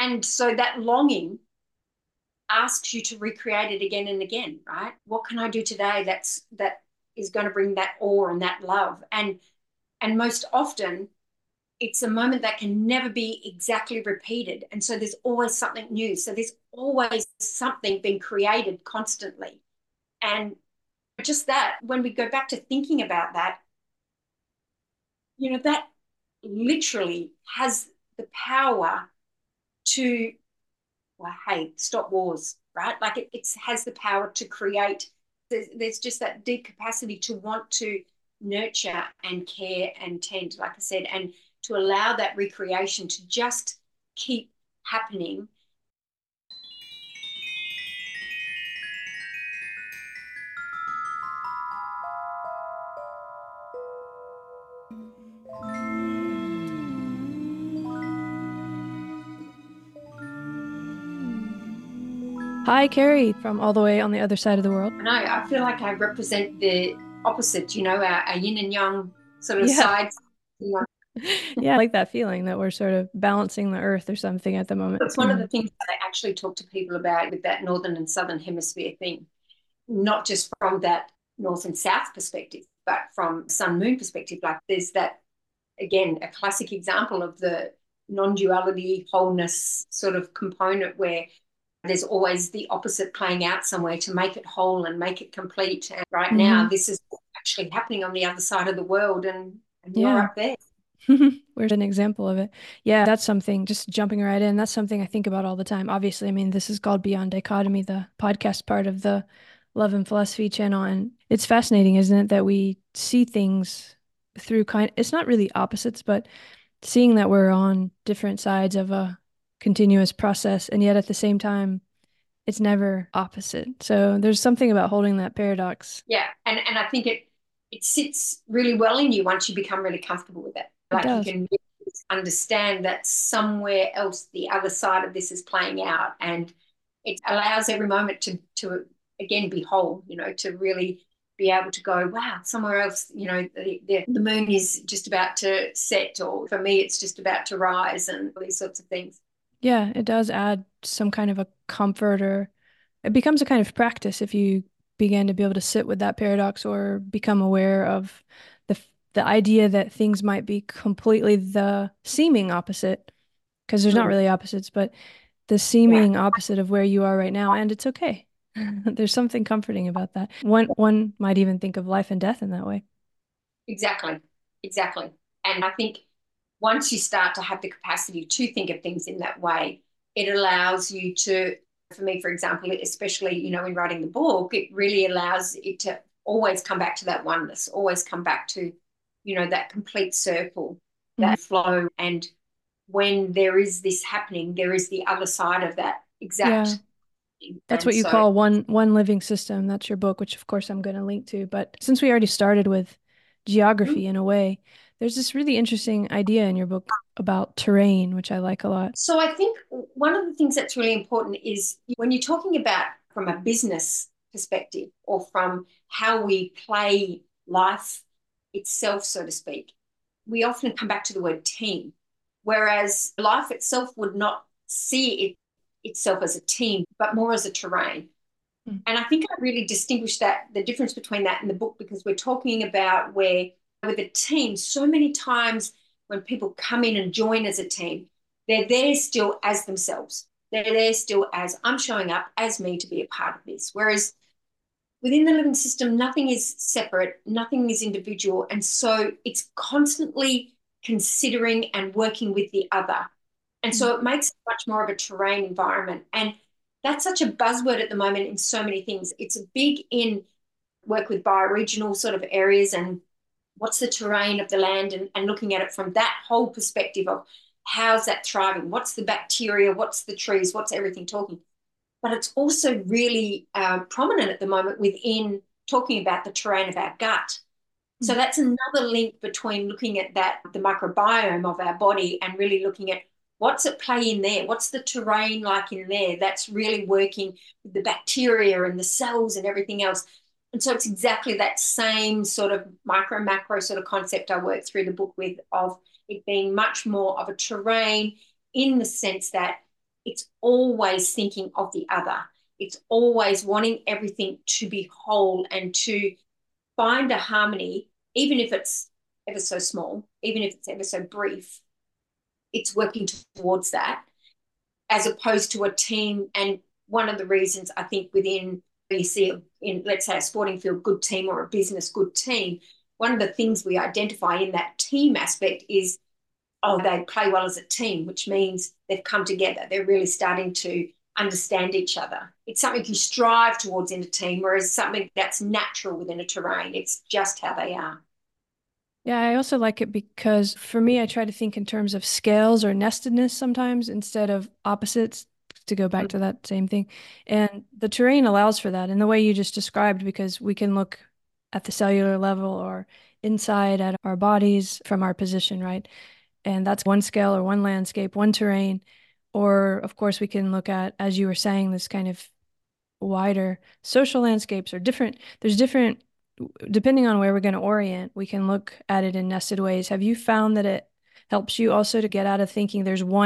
And so that longing asks you to recreate it again and again, right? What can I do today that is going to bring that awe and that love? And most often it's a moment that can never be exactly repeated. And so there's always something new. So there's always something being created constantly. And just that, when we go back to thinking about that, that literally has the power to, well, hey, stop wars, right? Like it has the power to create. There's just that deep capacity to want to nurture and care and tend, like I said, and to allow that recreation to just keep happening. Hi, Carrie, from all the way on the other side of the world. I know, I feel like I represent the opposite, our yin and yang sort of Yeah. sides. Yeah, I like that feeling that we're sort of balancing the earth or something at the moment. It's one of the things that I actually talk to people about with that northern and southern hemisphere thing, not just from that north and south perspective, but from sun moon perspective. Like there's that, again, a classic example of the non-duality wholeness sort of component where there's always the opposite playing out somewhere to make it whole and make it complete. And right now, Hmm. this is actually happening on the other side of the world, and you're Yeah. up there. We're an example of it. Yeah, that's something, just jumping right in, that's something I think about all the time. Obviously, I mean, this is called Beyond Dichotomy, the podcast part of the Love and Philosophy channel. And it's fascinating, isn't it, that we see things through it's not really opposites, but seeing that we're on different sides of a continuous process, and yet at the same time, it's never opposite. So there's something about holding that paradox. Yeah, and I think it sits really well in you once you become really comfortable with it. It Like you does. can really understand that somewhere else the other side of this is playing out, and it allows every moment to again be whole. To really be able to go, wow, somewhere else. The moon is just about to set, or for me, it's just about to rise, and these sorts of things. Yeah, it does add some kind of a comfort, or it becomes a kind of practice if you begin to be able to sit with that paradox or become aware of the idea that things might be completely the seeming opposite, because there's not Mm, really opposites, but the yeah, seeming opposite of where you are right now, and it's okay. There's something comforting about that. One might even think of life and death in that way. exactly, exactly. And I think once you start to have the capacity to think of things in that way, it allows you to, for me, for example, especially, in writing the book, it really allows it to always come back to that oneness, always come back to, that complete circle, Mhm. that flow. And when there is this happening, there is the other side of that Yeah. exact thing. That's And what you so, call one living system. That's your book, which of course I'm going to link to. But since we already started with geography in a way, there's this really interesting idea in your book about terrain, which I like a lot. so I think one of the things that's really important is when you're talking about from a business perspective or from how we play life itself, so to speak, we often come back to the word team, whereas life itself would not see itself as a team, but more as a terrain. Mm. And I think I really distinguish the difference between that in the book because we're talking about where with a team, so many times when people come in and join as a team, they're there still as themselves. They're there still as I'm showing up as me to be a part of this. Whereas within the living system, nothing is separate, nothing is individual. And so it's constantly considering and working with the other. And Mm. so it makes it much more of a terrain environment. And that's such a buzzword at the moment in so many things. It's big in work with bioregional sort of areas and what's the terrain of the land and looking at it from that whole perspective of how's that thriving? What's the bacteria? What's the trees? What's everything talking? But it's also really prominent at the moment within talking about the terrain of our gut. So Mm. that's another link between looking at that, the microbiome of our body, and really looking at what's at play in there, what's the terrain like in there that's really working with the bacteria and the cells and everything else. And so it's exactly that same sort of micro macro sort of concept I work through the book with of it being much more of a terrain in the sense that it's always thinking of the other. It's always wanting everything to be whole and to find a harmony, even if it's ever so small, even if it's ever so brief, it's working towards that as opposed to a team. And one of the reasons I think within, you see in, let's say, a sporting field good team or a business good team, one of the things we identify in that team aspect is, oh, they play well as a team, which means they've come together. They're really starting to understand each other. It's something you strive towards in a team, whereas something that's natural within a terrain. It's just how they are. Yeah, I also like it because for me, I try to think in terms of scales or nestedness sometimes instead of opposites, to go back to that same thing. And the terrain allows for that in the way you just described, because we can look at the cellular level or inside at our bodies from our position, right? And that's one scale or one landscape, one terrain. Or, of course, we can look at, as you were saying, this kind of wider social landscapes or different, there's different, depending on where we're going to orient, we can look at it in nested ways. Have you found that it helps you also to get out of thinking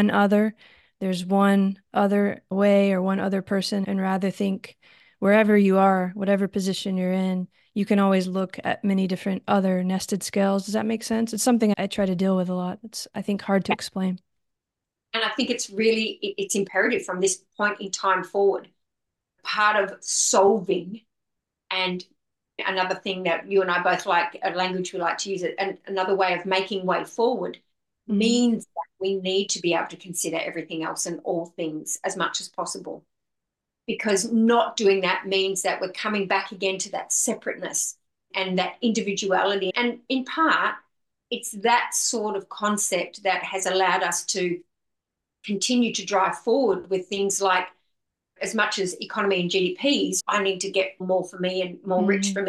there's one other way or one other person, and rather think wherever you are, whatever position you're in, you can always look at many different other nested scales? Does that make sense? It's something I try to deal with a lot. It's, I think, hard to explain. And I think it's really, it's imperative from this point in time forward. Part of solving, and another thing that you and I both like, a language we like to use it, and another way of making way forward Mm-hmm. means that we need to be able to consider everything else and all things as much as possible. Because not doing that means that we're coming back again to that separateness and that individuality. And in part, it's that sort of concept that has allowed us to continue to drive forward with things like, as much as economy and GDPs, I need to get more for me and more rich Mm-hmm.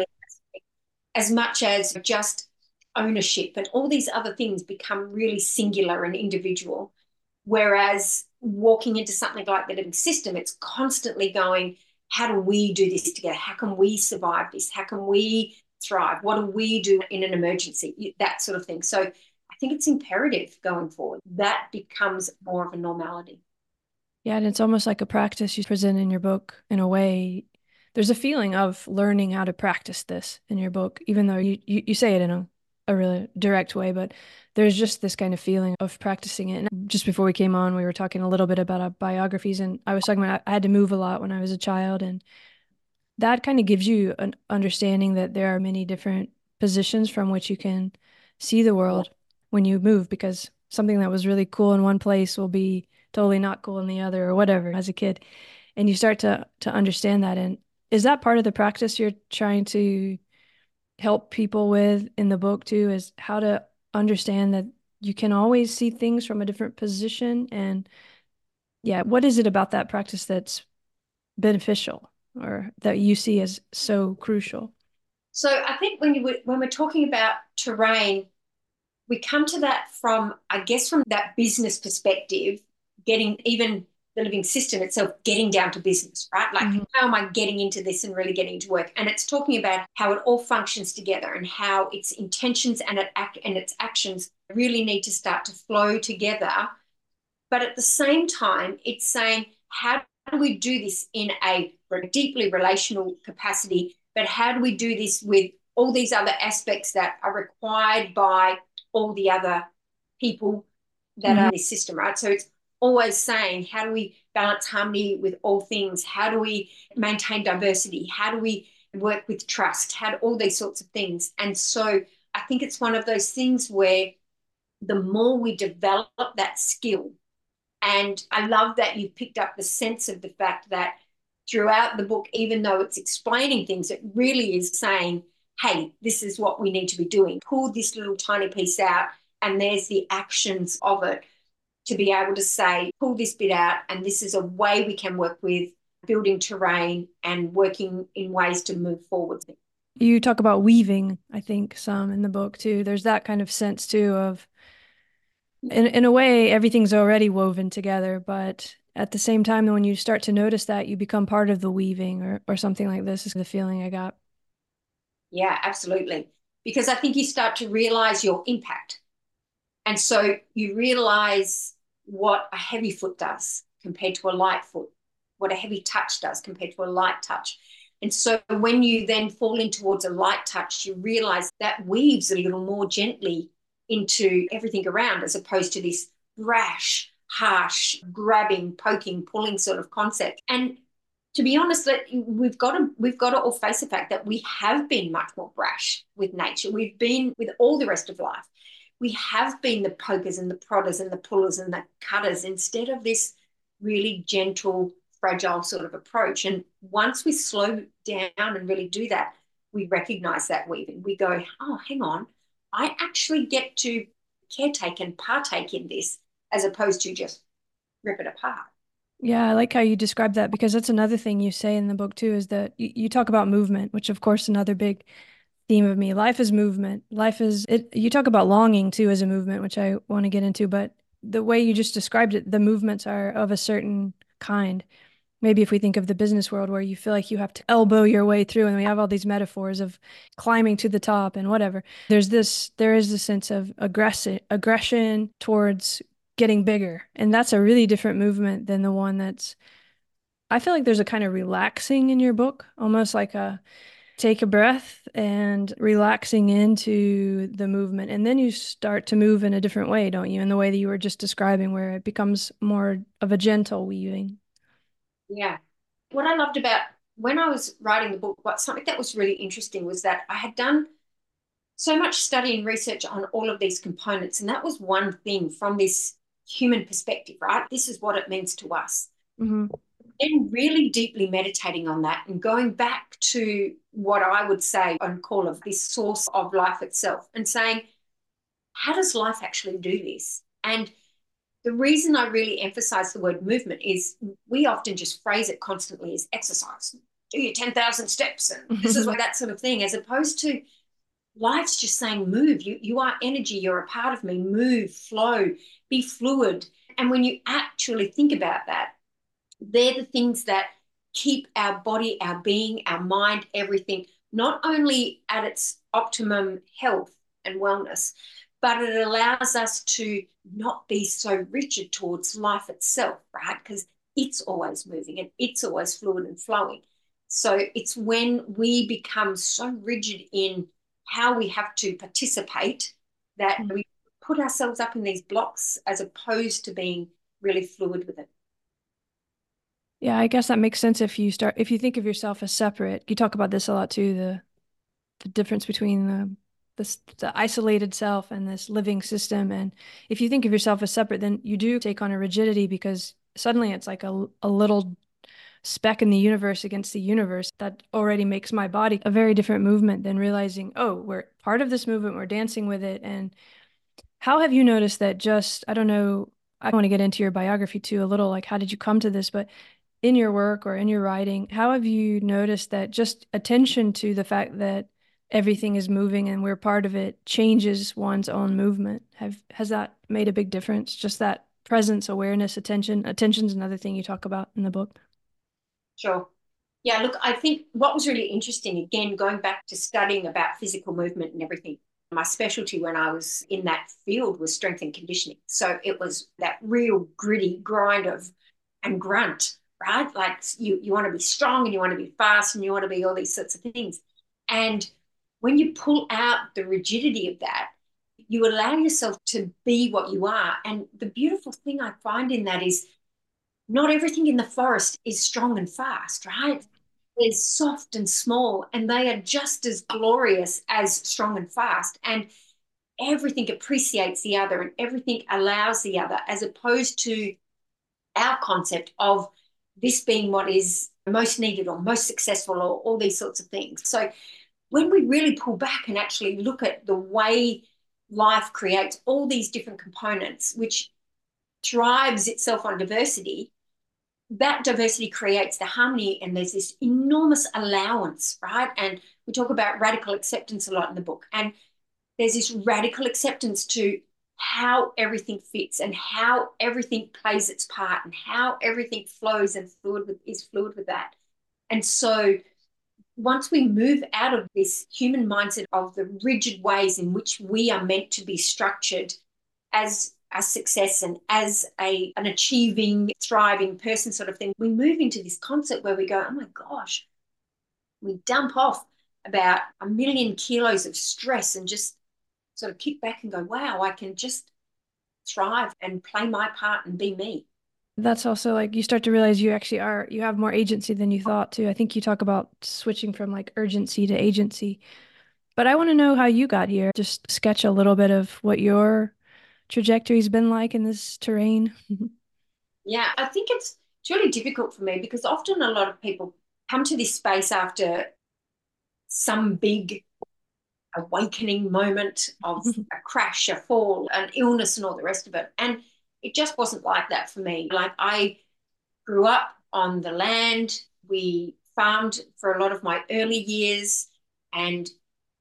for me, as much as just ownership and all these other things become really singular and individual. Whereas walking into something like the living system, it's constantly going, how do we do this together? How can we survive this? How can we thrive? What do we do in an emergency? That sort of thing. So I think it's imperative going forward. That becomes more of a normality. Yeah, and it's almost like a practice you present in your book in a way. There's a feeling of learning how to practice this in your book, even though you say it in a really direct way, but there's just this kind of feeling of practicing it. And just before we came on, we were talking a little bit about our biographies, and I was talking about I had to move a lot when I was a child, and that kind of gives you an understanding that there are many different positions from which you can see the world when you move, because something that was really cool in one place will be totally not cool in the other or whatever as a kid. And you start to understand that. And is that part of the practice you're trying to help people with in the book too, is how to understand that you can always see things from a different position? And yeah, what is it about that practice that's beneficial or that you see as so crucial? So I think when we're talking about terrain, we come to that from, I guess, from that business perspective, getting even the living system itself, getting down to business, right? Like, Hmm. how am I getting into this and really getting into work? And it's talking about how it all functions together and how its intentions and its actions really need to start to flow together. But at the same time, it's saying, how do we do this in a deeply relational capacity? But how do we do this with all these other aspects that are required by all the other people that are Hmm. in this system, right? So it's always saying, how do we balance harmony with all things? How do we maintain diversity? How do we work with trust? How do all these sorts of things? And so I think it's one of those things where the more we develop that skill, and I love that you've picked up the sense of the fact that throughout the book, even though it's explaining things, it really is saying, hey, this is what we need to be doing. Pull this little tiny piece out, and there's the actions of it to be able to say, pull this bit out, and this is a way we can work with building terrain and working in ways to move forward. You talk about weaving, I think, some in the book too. There's that kind of sense too of, in a way, everything's already woven together, but at the same time, when you start to notice that, you become part of the weaving or something like this is the feeling I got. Yeah, absolutely. Because I think you start to realize your impact. And so you realize what a heavy foot does. compared to a light foot, what a heavy touch does compared to a light touch. And so when you then fall in towards a light touch, you realize that weaves a little more gently into everything around, as opposed to this brash, harsh, grabbing, poking, pulling sort of concept. And to be honest, we've got to all face the fact that we have been much more brash with nature. We've been with all the rest of life. We have been the pokers and the prodders and the pullers and the cutters instead of this really gentle, fragile sort of approach. And once we slow down and really do that, we recognize that weaving. We go, oh, hang on, I actually get to caretake and partake in this as opposed to just rip it apart. Yeah, I like how you describe that, because that's another thing you say in the book too, is that you talk about movement, which of course another big theme of me. Life is movement. Life is it. You talk about longing too as a movement, which I want to get into, but the way you just described it, the movements are of a certain kind. Maybe if we think of the business world where you feel like you have to elbow your way through, and we have all these metaphors of climbing to the top and whatever. There is this sense of aggression towards getting bigger. And that's a really different movement than the one I feel like there's a kind of relaxing in your book, almost like a take a breath and relaxing into the movement. And then you start to move in a different way, don't you? In the way that you were just describing, where it becomes more of a gentle weaving. Yeah. What I loved about when I was writing the book, something that was really interesting was that I had done so much study and research on all of these components. And that was one thing from this human perspective, right? This is what it means to us. Mm-hmm. And really deeply meditating on that and going back to what I would say and call of this source of life itself and saying, how does life actually do this? And the reason I really emphasize the word movement is we often just phrase it constantly as exercise. Do your 10,000 steps and this is what that sort of thing, as opposed to life's just saying move. You are energy. You're a part of me. Move, flow, be fluid. And when you actually think about that, they're the things that keep our body, our being, our mind, everything, not only at its optimum health and wellness, but it allows us to not be so rigid towards life itself, right? Because it's always moving and it's always fluid and flowing. So it's when we become so rigid in how we have to participate that we put ourselves up in these blocks as opposed to being really fluid with it. Yeah, I guess that makes sense if you think of yourself as separate. You talk about this a lot too, the difference between the isolated self and this living system. And if you think of yourself as separate, then you do take on a rigidity, because suddenly it's like a little speck in the universe against the universe that already makes my body a very different movement than realizing, oh, we're part of this movement, we're dancing with it. And how have you noticed that? Just, I don't know, I want to get into your biography too a little, like how did you come to this? But in your work or in your writing, how have you noticed that just attention to the fact that everything is moving and we're part of it changes one's own movement? Has that made a big difference? Just that presence, awareness, attention. Attention's another thing you talk about in the book. Sure. Yeah, look, I think what was really interesting, again, going back to studying about physical movement and everything, my specialty when I was in that field was strength and conditioning. So it was that real gritty grind of and grunt, right? Like you want to be strong and you want to be fast and you want to be all these sorts of things. And when you pull out the rigidity of that, you allow yourself to be what you are. And the beautiful thing I find in that is not everything in the forest is strong and fast, right? They're soft and small, and they are just as glorious as strong and fast. And everything appreciates the other and everything allows the other, as opposed to our concept of this being what is most needed or most successful or all these sorts of things. So when we really pull back and actually look at the way life creates all these different components, which thrives itself on diversity, that diversity creates the harmony, and there's this enormous allowance, right? And we talk about radical acceptance a lot in the book. And there's this radical acceptance to how everything fits and how everything plays its part and how everything flows and is fluid with that. And so once we move out of this human mindset of the rigid ways in which we are meant to be structured as as success and as an achieving, thriving person sort of thing, we move into this concept where we go, oh my gosh, we dump off about 1,000,000 kilos of stress and just sort of kick back and go, wow, I can just thrive and play my part and be me. That's also like you start to realize you actually are, you have more agency than you thought too. I think you talk about switching from like urgency to agency. But I want to know how you got here. Just sketch a little bit of what your trajectory's been like in this terrain. Yeah, I think it's really difficult for me because often a lot of people come to this space after some big awakening moment of a crash, a fall, an illness, and all the rest of it. And it just wasn't like that for me. Like I grew up on the land. We farmed for a lot of my early years, and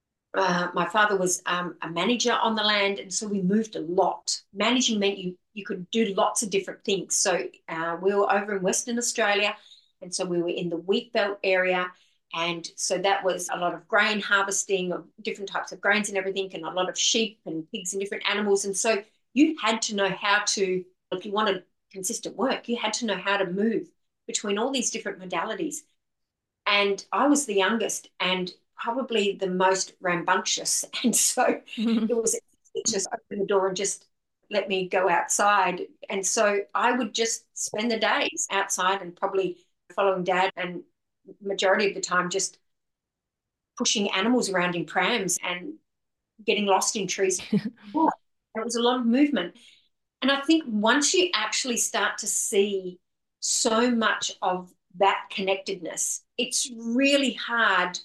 my father was a manager on the land, and so we moved a lot. Managing meant you could do lots of different things. So we were over in Western Australia, and so we were in the wheat belt area, and so that was a lot of grain harvesting of different types of grains and everything, and a lot of sheep and pigs and different animals. And so you had to know how to, if you wanted consistent work, you had to know how to move between all these different modalities. And I was the youngest and probably the most rambunctious. And so it was just open the door and just let me go outside. And so I would just spend the days outside and probably following dad, and majority of the time just pushing animals around in prams and getting lost in trees. Oh, it was a lot of movement. And I think once you actually start to see so much of that connectedness, it's really hard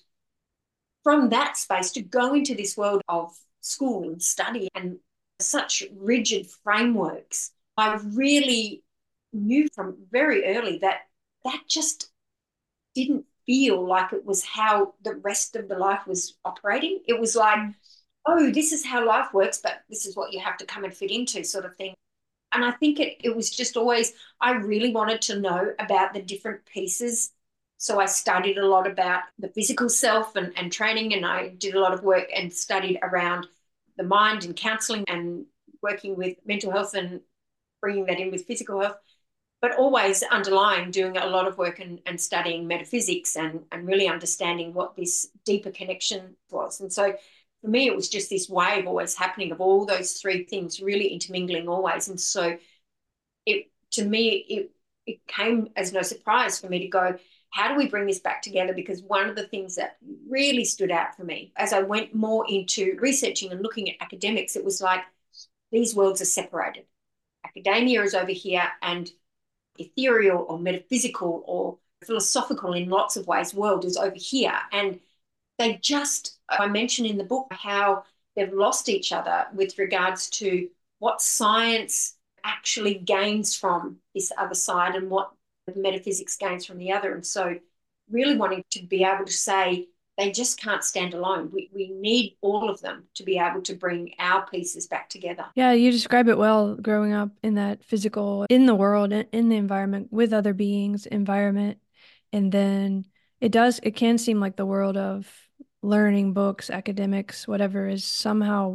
from that space to go into this world of school and study and such rigid frameworks. I really knew from very early that that just didn't feel like it was how the rest of the life was operating. It was like, oh, this is how life works, but this is what you have to come and fit into, sort of thing. And I think it was just always, I really wanted to know about the different pieces. So I studied a lot about the physical self and training, and I did a lot of work and studied around the mind and counseling and working with mental health and bringing that in with physical health, but always underlying doing a lot of work and studying metaphysics and really understanding what this deeper connection was. And so for me, it was just this wave always happening of all those three things really intermingling always. And so it, to me, it came as no surprise for me to go, how do we bring this back together? Because one of the things that really stood out for me as I went more into researching and looking at academics, it was like these worlds are separated. Academia is over here, and ethereal or metaphysical or philosophical in lots of ways world is over here. And they just, I mention in the book how they've lost each other with regards to what science actually gains from this other side and what metaphysics gains from the other. And so really wanting to be able to say they just can't stand alone. We need all of them to be able to bring our pieces back together. Yeah, you describe it well, growing up in that physical, in the world, in the environment, with other beings, environment. And then it can seem like the world of learning, books, academics, whatever, is somehow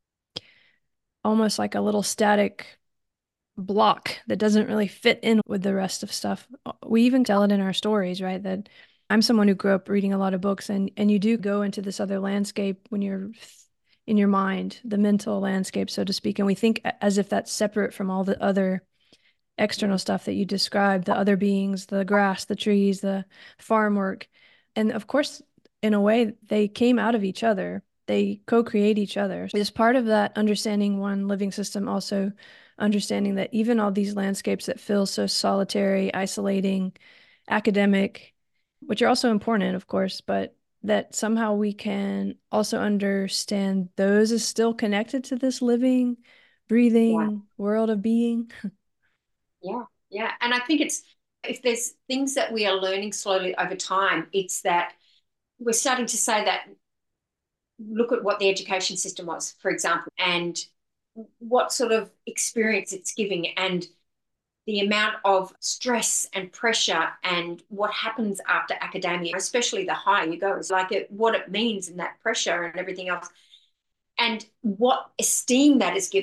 almost like a little static block that doesn't really fit in with the rest of stuff. We even tell it in our stories, right? That I'm someone who grew up reading a lot of books, and you do go into this other landscape when you're in your mind, the mental landscape, so to speak. And we think as if that's separate from all the other external stuff that you described, the other beings, the grass, the trees, the farm work. And of course, in a way, they came out of each other. They co-create each other. As part of that understanding one living system, also understanding that even all these landscapes that feel so solitary, isolating, academic, which are also important, of course, but that somehow we can also understand those as still connected to this living, breathing world of being. Yeah, yeah. And I think it's, if there's things that we are learning slowly over time, it's that we're starting to say that look at what the education system was, for example, and what sort of experience it's giving and the amount of stress and pressure and what happens after academia, especially the higher you go, is like what it means and that pressure and everything else, and what esteem that is given.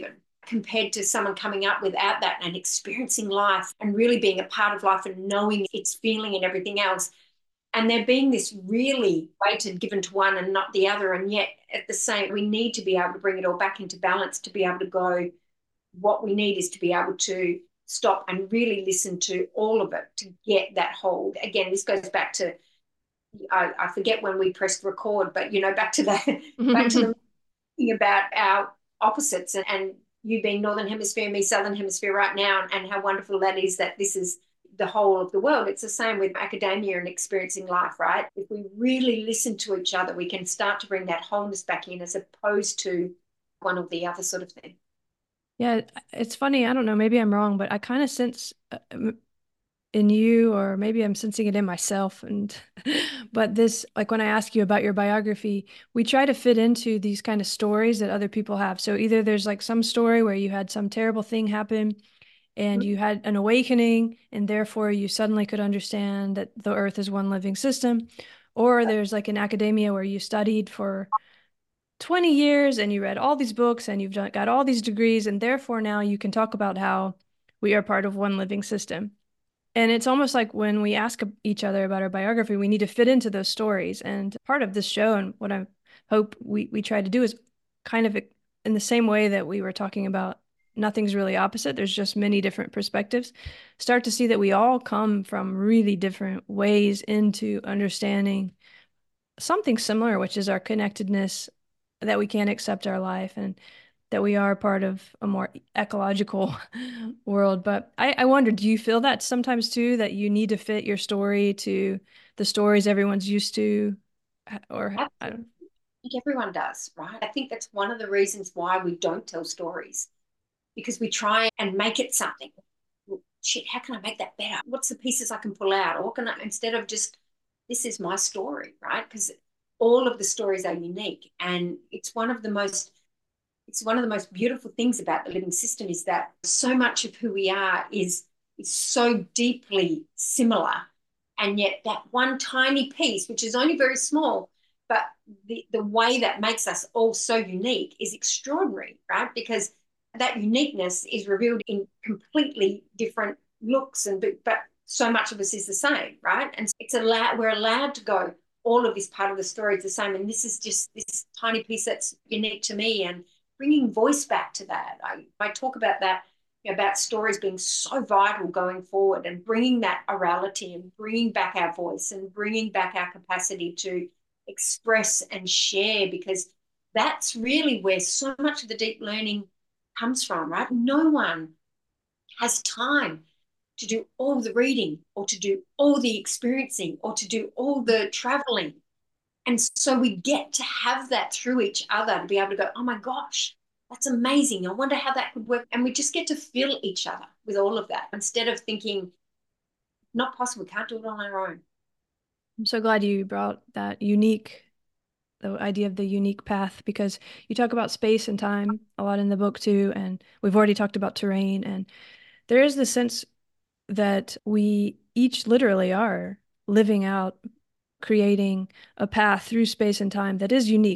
compared to someone coming up without that and experiencing life and really being a part of life and knowing its feeling and everything else. And there being this really weighted given to one and not the other. And yet at the same, we need to be able to bring it all back into balance to be able to go, what we need is to be able to stop and really listen to all of it to get that hold. Again, this goes back to, I forget when we pressed record, but, back to the thing about our opposites and you being Northern Hemisphere, me Southern Hemisphere right now, and how wonderful that is that this is the whole of the world. It's the same with academia and experiencing life, right? If we really listen to each other, we can start to bring that wholeness back in as opposed to one or the other sort of thing. Yeah, it's funny. I don't know. Maybe I'm wrong, but I kind of sense in you, or maybe I'm sensing it in myself. And but this, like when I ask you about your biography, we try to fit into these kind of stories that other people have. So either there's like some story where you had some terrible thing happen and you had an awakening, and therefore you suddenly could understand that the earth is one living system. Or there's like in academia where you studied for 20 years and you read all these books and got all these degrees, and therefore now you can talk about how we are part of one living system. And it's almost like when we ask each other about our biography, we need to fit into those stories. And part of this show and what I hope we try to do is kind of in the same way that we were talking about nothing's really opposite, there's just many different perspectives, start to see that we all come from really different ways into understanding something similar, which is our connectedness, that we can accept our life and that we are part of a more ecological world. But I wonder, do you feel that sometimes too, that you need to fit your story to the stories everyone's used to? Or I don't. I think everyone does, right? I think that's one of the reasons why we don't tell stories, because we try and make it something. Well, shit, how can I make that better? What's the pieces I can pull out? Or can I, instead of just, this is my story, right? Because all of the stories are unique. And it's one of the most beautiful things about the living system is that so much of who we are is so deeply similar. And yet that one tiny piece, which is only very small, but the way that makes us all so unique is extraordinary, right? Because that uniqueness is revealed in completely different looks, but so much of us is the same, right? And we're allowed to go, all of this part of the story is the same, and this is just this tiny piece that's unique to me, and bringing voice back to that. I talk about that, about stories being so vital going forward, and bringing that orality and bringing back our voice and bringing back our capacity to express and share, because that's really where so much of the deep learning comes from, right? No one has time to do all the reading or to do all the experiencing or to do all the traveling. And so we get to have that through each other to be able to go, oh my gosh, that's amazing. I wonder how that could work. And we just get to feel each other with all of that instead of thinking, not possible, can't do it on our own. I'm so glad you brought the idea of the unique path, because you talk about space and time a lot in the book too. And we've already talked about terrain. And there is the sense that we each literally are living out, creating a path through space and time that is unique.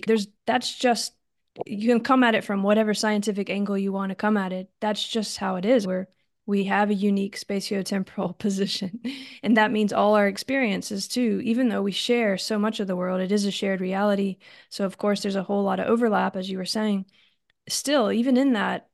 You can come at it from whatever scientific angle you want to come at it. That's just how it is. We have a unique spatiotemporal position. And that means all our experiences too, even though we share so much of the world, it is a shared reality. So of course there's a whole lot of overlap, as you were saying. Still, even in that,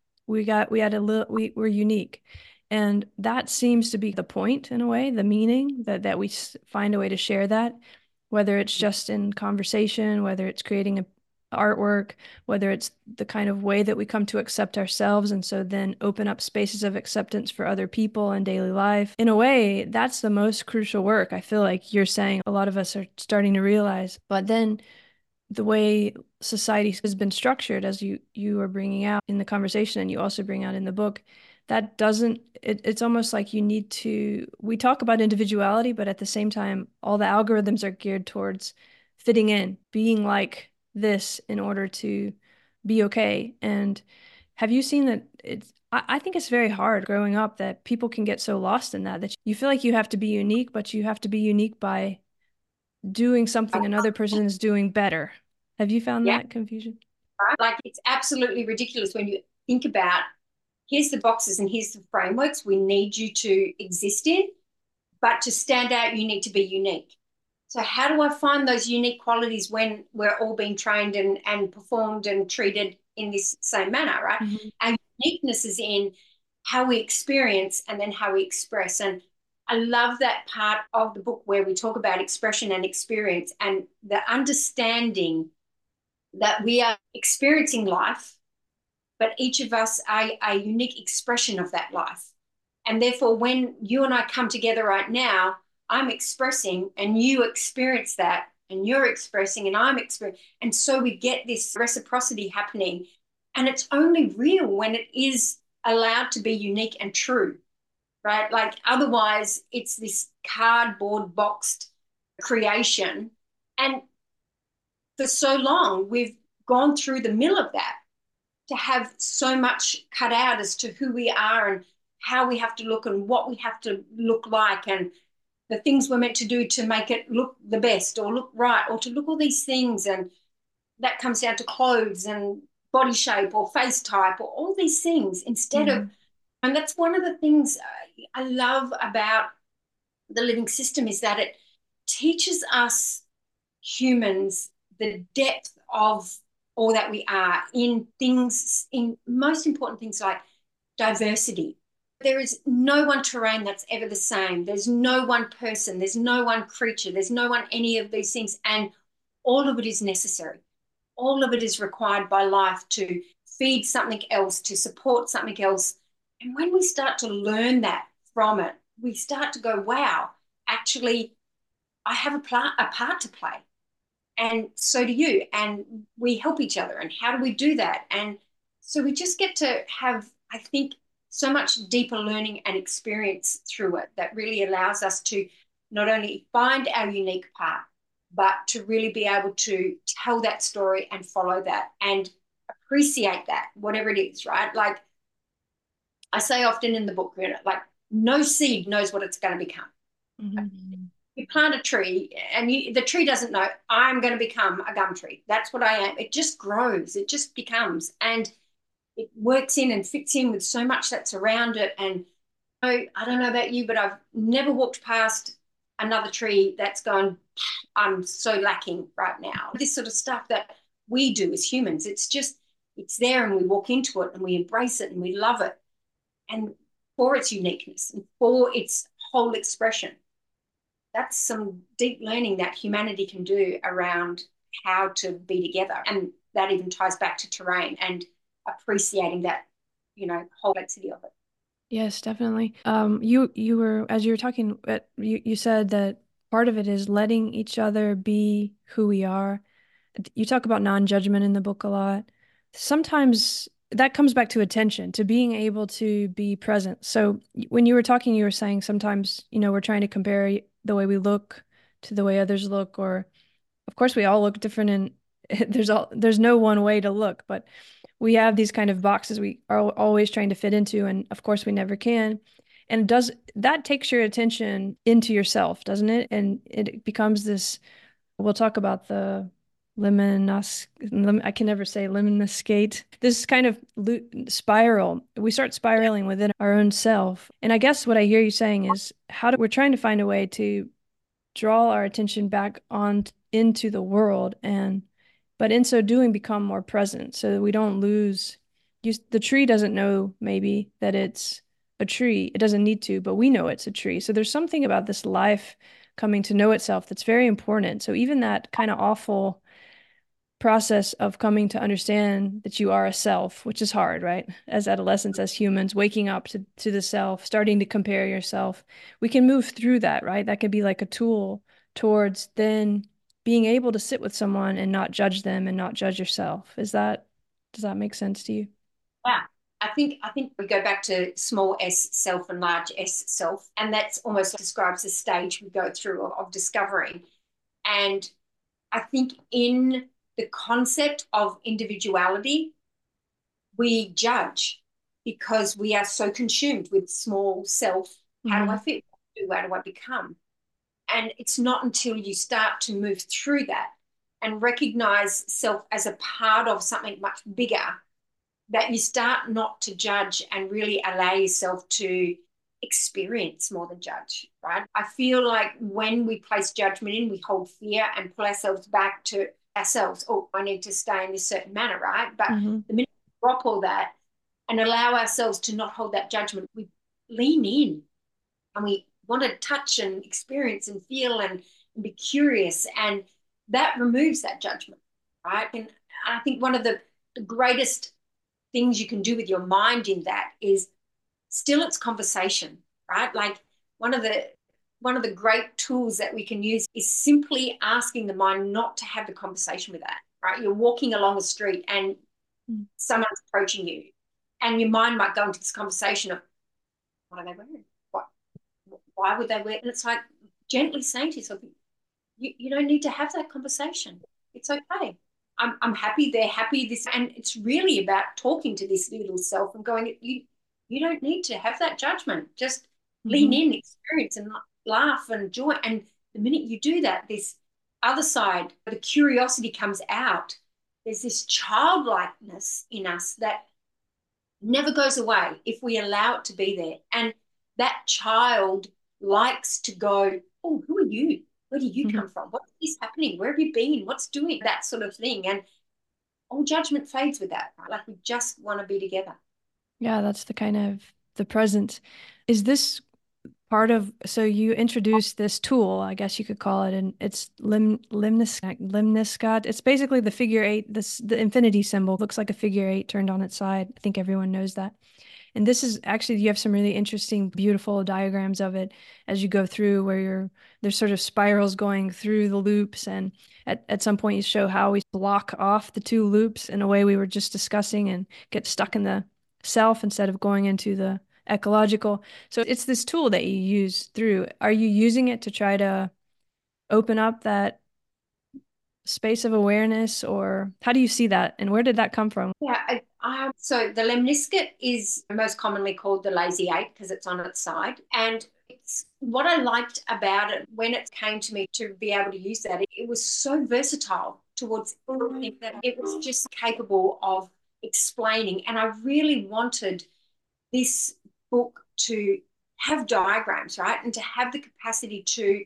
we're unique. And that seems to be the point, in a way, the meaning, that we find a way to share that, whether it's just in conversation, whether it's creating a artwork, whether it's the kind of way that we come to accept ourselves and so then open up spaces of acceptance for other people in daily life. In a way, that's the most crucial work. I feel like you're saying a lot of us are starting to realize. But then the way society has been structured, as you are bringing out in the conversation and you also bring out in the book, that doesn't, it's almost like we talk about individuality, but at the same time, all the algorithms are geared towards fitting in, being like this in order to be okay. And have you seen that I think it's very hard growing up that people can get so lost in that you feel like you have to be unique, but you have to be unique by doing something another person is doing better. Have you found Yeah. that confusion? Right? Like it's absolutely ridiculous when you think about here's the boxes and here's the frameworks we need you to exist in, but to stand out, you need to be unique. So how do I find those unique qualities when we're all being trained and performed and treated in this same manner, right? Mm-hmm. Our uniqueness is in how we experience and then how we express. And I love that part of the book where we talk about expression and experience and the understanding that we are experiencing life, but each of us are a unique expression of that life. And therefore, when you and I come together right now, I'm expressing and you experience that, and you're expressing and I'm experiencing. And so we get this reciprocity happening. And it's only real when it is allowed to be unique and true, right? Like otherwise, it's this cardboard boxed creation. And for so long, we've gone through the mill of that to have so much cut out as to who we are and how we have to look and what we have to look like and the things we're meant to do to make it look the best or look right or to look all these things. And that comes down to clothes and body shape or face type or all these things instead Mm-hmm. of, and that's one of the things I love about the living system is that it teaches us humans the depth of all that we are in things, in most important things like diversity. There is no one terrain that's ever the same. There's no one person, there's no one creature, there's no one any of these things. And all of it is necessary. All of it is required by life to feed something else, to support something else. And when we start to learn that from it, we start to go, wow, actually, I have a part to play. And so do you. And we help each other. And how do we do that? And so we just get to have, I think, so much deeper learning and experience through it that really allows us to not only find our unique part, but to really be able to tell that story and follow that and appreciate that, whatever it is, right? Like I say often in the book, like no seed knows what it's going to become. Mm-hmm. You plant a tree and the tree doesn't know I'm going to become a gum tree. That's what I am. It just grows. It just becomes. And it works in and fits in with so much that's around it. And I don't know about you, but I've never walked past another tree that's gone, I'm so lacking right now. This sort of stuff that we do as humans, it's just, it's there and we walk into it and we embrace it and we love it. And for its uniqueness and for its whole expression. That's some deep learning that humanity can do around how to be together. And that even ties back to terrain and appreciating that, whole complexity of it. Yes, definitely. You were as you were talking, you said that part of it is letting each other be who we are. You talk about non-judgment in the book a lot. Sometimes that comes back to attention, to being able to be present. So when you were talking, you were saying sometimes, we're trying to compare the way we look to the way others look, or of course we all look different and there's no one way to look, but we have these kind of boxes we are always trying to fit into, and of course we never can. And does that takes your attention into yourself, doesn't it? And it becomes this, we'll talk about the I can never say lemniscate. This kind of spiral. We start spiraling within our own self. And I guess what I hear you saying is we're trying to find a way to draw our attention back on into the world, but in so doing become more present so that we don't lose the tree doesn't know maybe that it's a tree. It doesn't need to, but we know it's a tree. So there's something about this life coming to know itself that's very important. So even that kind of awful process of coming to understand that you are a self, which is hard, right? As adolescents, as humans, waking up to the self, starting to compare yourself, we can move through that, right? That could be like a tool towards then being able to sit with someone and not judge them and not judge yourself. Does that make sense to you? Yeah. I think we go back to small s self and large s self, and that's almost describes the stage we go through of discovering. And I think in the concept of individuality, we judge because we are so consumed with small self. How do I Mm-hmm. fit? How do I become? And it's not until you start to move through that and recognize self as a part of something much bigger that you start not to judge and really allow yourself to experience more than judge, right? I feel like when we place judgment in, we hold fear and pull ourselves back to ourselves. Oh, I need to stay in this certain manner, right? But Mm-hmm. the minute we drop all that and allow ourselves to not hold that judgment, we lean in and we want to touch and experience and feel and be curious. And that removes that judgment, right? And I think one of the greatest things you can do with your mind in that is still it's conversation, right? Like one of the one of the great tools that we can use is simply asking the mind not to have the conversation with that, right? You're walking along the street and someone's approaching you, and your mind might go into this conversation of, what are they wearing? What, why would they wear? And it's like gently saying to yourself, you don't need to have that conversation. It's okay. I'm happy. They're happy. This, and it's really about talking to this little self and going, you don't need to have that judgment. Just lean Mm-hmm. in, experience, and laugh and joy. And the minute you do that, this other side, the curiosity comes out. There's this childlikeness in us that never goes away if we allow it to be there. And that child likes to go, oh, who are you? Where do you Mm-hmm. come from? What is happening? Where have you been? What's doing? That sort of thing. And all judgment fades with that, right? Like we just want to be together. Yeah, that's the kind of the present. Is this part of, so you introduced this tool, I guess you could call it, and it's limniscat. It's basically the figure eight, the infinity symbol looks like a figure eight turned on its side. I think everyone knows that. And this is actually, you have some really interesting, beautiful diagrams of it as you go through where there's sort of spirals going through the loops. And at some point you show how we block off the two loops in a way we were just discussing and get stuck in the self instead of going into the ecological. So it's this tool that you use through. Are you using it to try to open up that space of awareness, or how do you see that? And where did that come from? Yeah. So the lemniscate is most commonly called the lazy eight because it's on its side. And it's what I liked about it when it came to me to be able to use that. It was so versatile towards everything that it was just capable of explaining. And I really wanted this book to have diagrams, right? And to have the capacity to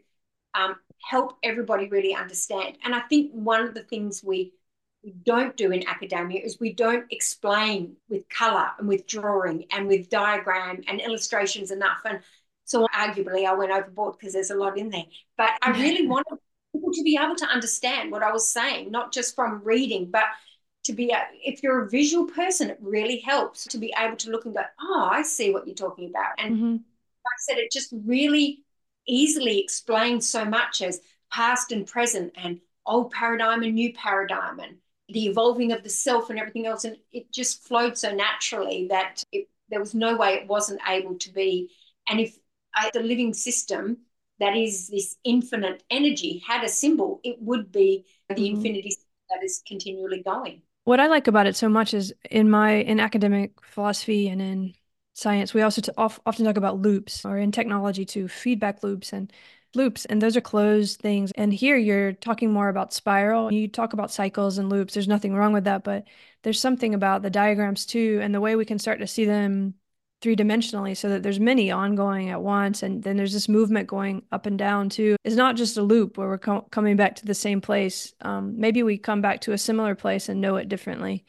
help everybody really understand. And I think one of the things we don't do in academia is we don't explain with color and with drawing and with diagram and illustrations enough. And so arguably I went overboard because there's a lot in there. But I really wanted people to be able to understand what I was saying, not just from reading, but to be if you're a visual person, it really helps to be able to look and go, oh, I see what you're talking about. And Mm-hmm. like I said, it just really easily explains so much as past and present and old paradigm and new paradigm and the evolving of the self and everything else. And it just flowed so naturally that there was no way it wasn't able to be. And if the living system that is this infinite energy had a symbol, it would be the Mm-hmm. infinity that is continually going. What I like about it so much is in academic philosophy and in science, we also often talk about loops, or in technology too, feedback loops, and those are closed things. And here you're talking more about spiral. You talk about cycles and loops. There's nothing wrong with that, but there's something about the diagrams too, and the way we can start to see them three-dimensionally so that there's many ongoing at once, and then there's this movement going up and down too. It's not just a loop where we're coming back to the same place. Maybe we come back to a similar place and know it differently.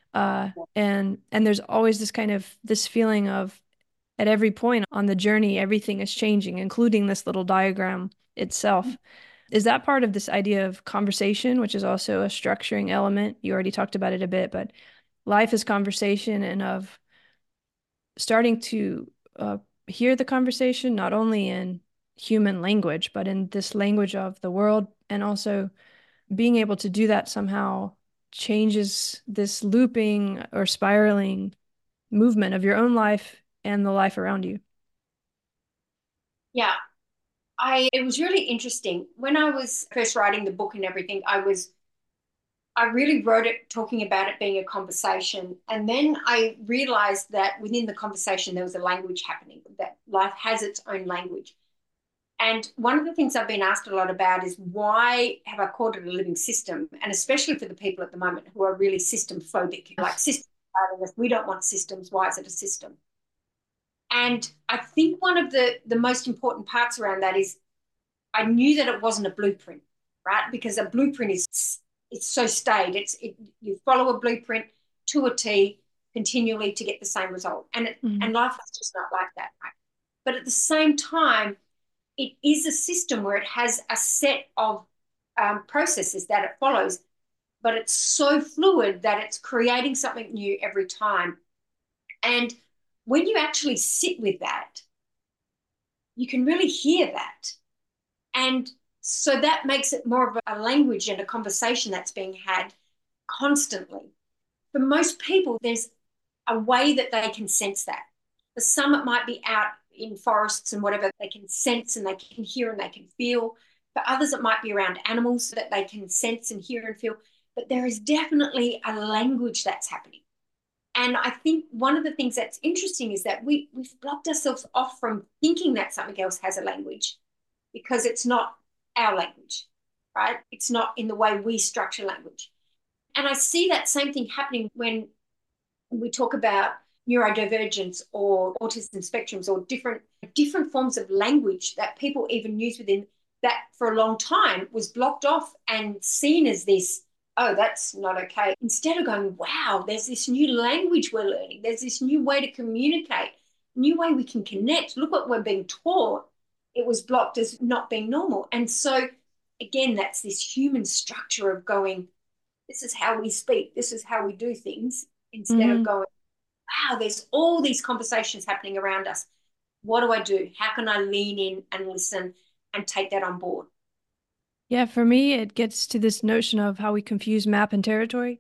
And there's always this kind of this feeling of at every point on the journey everything is changing, including this little diagram itself. Is that part of this idea of conversation, which is also a structuring element? You already talked about it a bit, but life is conversation, and of starting to hear the conversation, not only in human language, but in this language of the world. And also being able to do that somehow changes this looping or spiraling movement of your own life and the life around you. Yeah, it was really interesting. When I was first writing the book and everything, I really wrote it talking about it being a conversation. And then I realized that within the conversation, there was a language happening, that life has its own language. And one of the things I've been asked a lot about is why have I called it a living system? And especially for the people at the moment who are really system phobic, like system, if we don't want systems, why is it a system? And I think one of the most important parts around that is I knew that it wasn't a blueprint, right? Because a blueprint it's so staid. You follow a blueprint to a T continually to get the same result. And life is just not like that, right? But at the same time, it is a system where it has a set of processes that it follows, but it's so fluid that it's creating something new every time. And when you actually sit with that, you can really hear that. And so that makes it more of a language and a conversation that's being had constantly. For most people, there's a way that they can sense that. For some, it might be out in forests and whatever, they can sense and they can hear and they can feel. For others, it might be around animals that they can sense and hear and feel. But there is definitely a language that's happening. And I think one of the things that's interesting is that we've blocked ourselves off from thinking that something else has a language because it's not our language, right? It's not in the way we structure language. And I see that same thing happening when we talk about neurodivergence or autism spectrums or different forms of language that people even use within that for a long time was blocked off and seen as this, oh, that's not okay. Instead of going, wow, there's this new language we're learning. There's this new way to communicate, new way we can connect. Look what we're being taught. It was blocked as not being normal. And so, again, that's this human structure of going, this is how we speak, this is how we do things, instead of going, wow, there's all these conversations happening around us. What do I do? How can I lean in and listen and take that on board? Yeah, for me, it gets to this notion of how we confuse map and territory.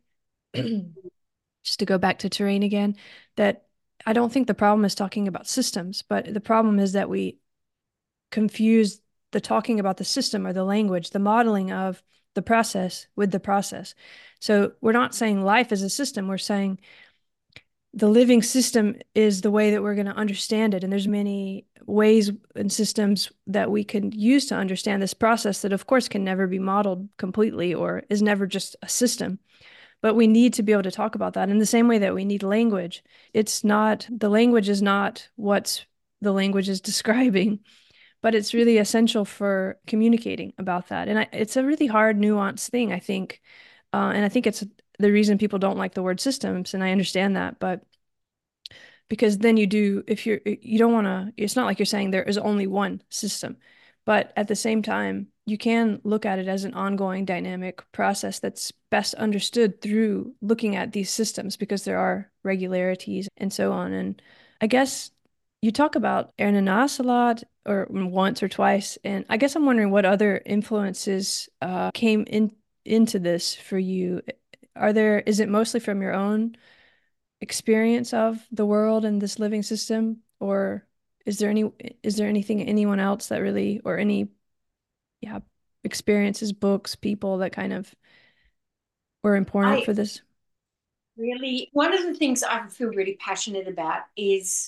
Just to go back to terrain again, that I don't think the problem is talking about systems, but the problem is that we confuse the talking about the system or the language, the modeling of the process with the process. So we're not saying life is a system. We're saying the living system is the way that we're going to understand it. And there's many ways and systems that we can use to understand this process that, of course, can never be modeled completely or is never just a system. But we need to be able to talk about that in the same way that we need language. The language is not what the language is describing, but it's really essential for communicating about that. And it's a really hard, nuanced thing, I think. And I think it's the reason people don't like the word systems, and I understand that. But because then you don't want to, it's not like you're saying there is only one system. But at the same time, you can look at it as an ongoing dynamic process that's best understood through looking at these systems because there are regularities and so on. And I guess you talk about Ernanas a lot, or once or twice, and I guess I'm wondering what other influences came into this for you. Is it mostly from your own experience of the world and this living system, or is there anything anyone else that really, or any, yeah, experiences, books, people that kind of were important I for this? really, one of the things I feel really passionate about is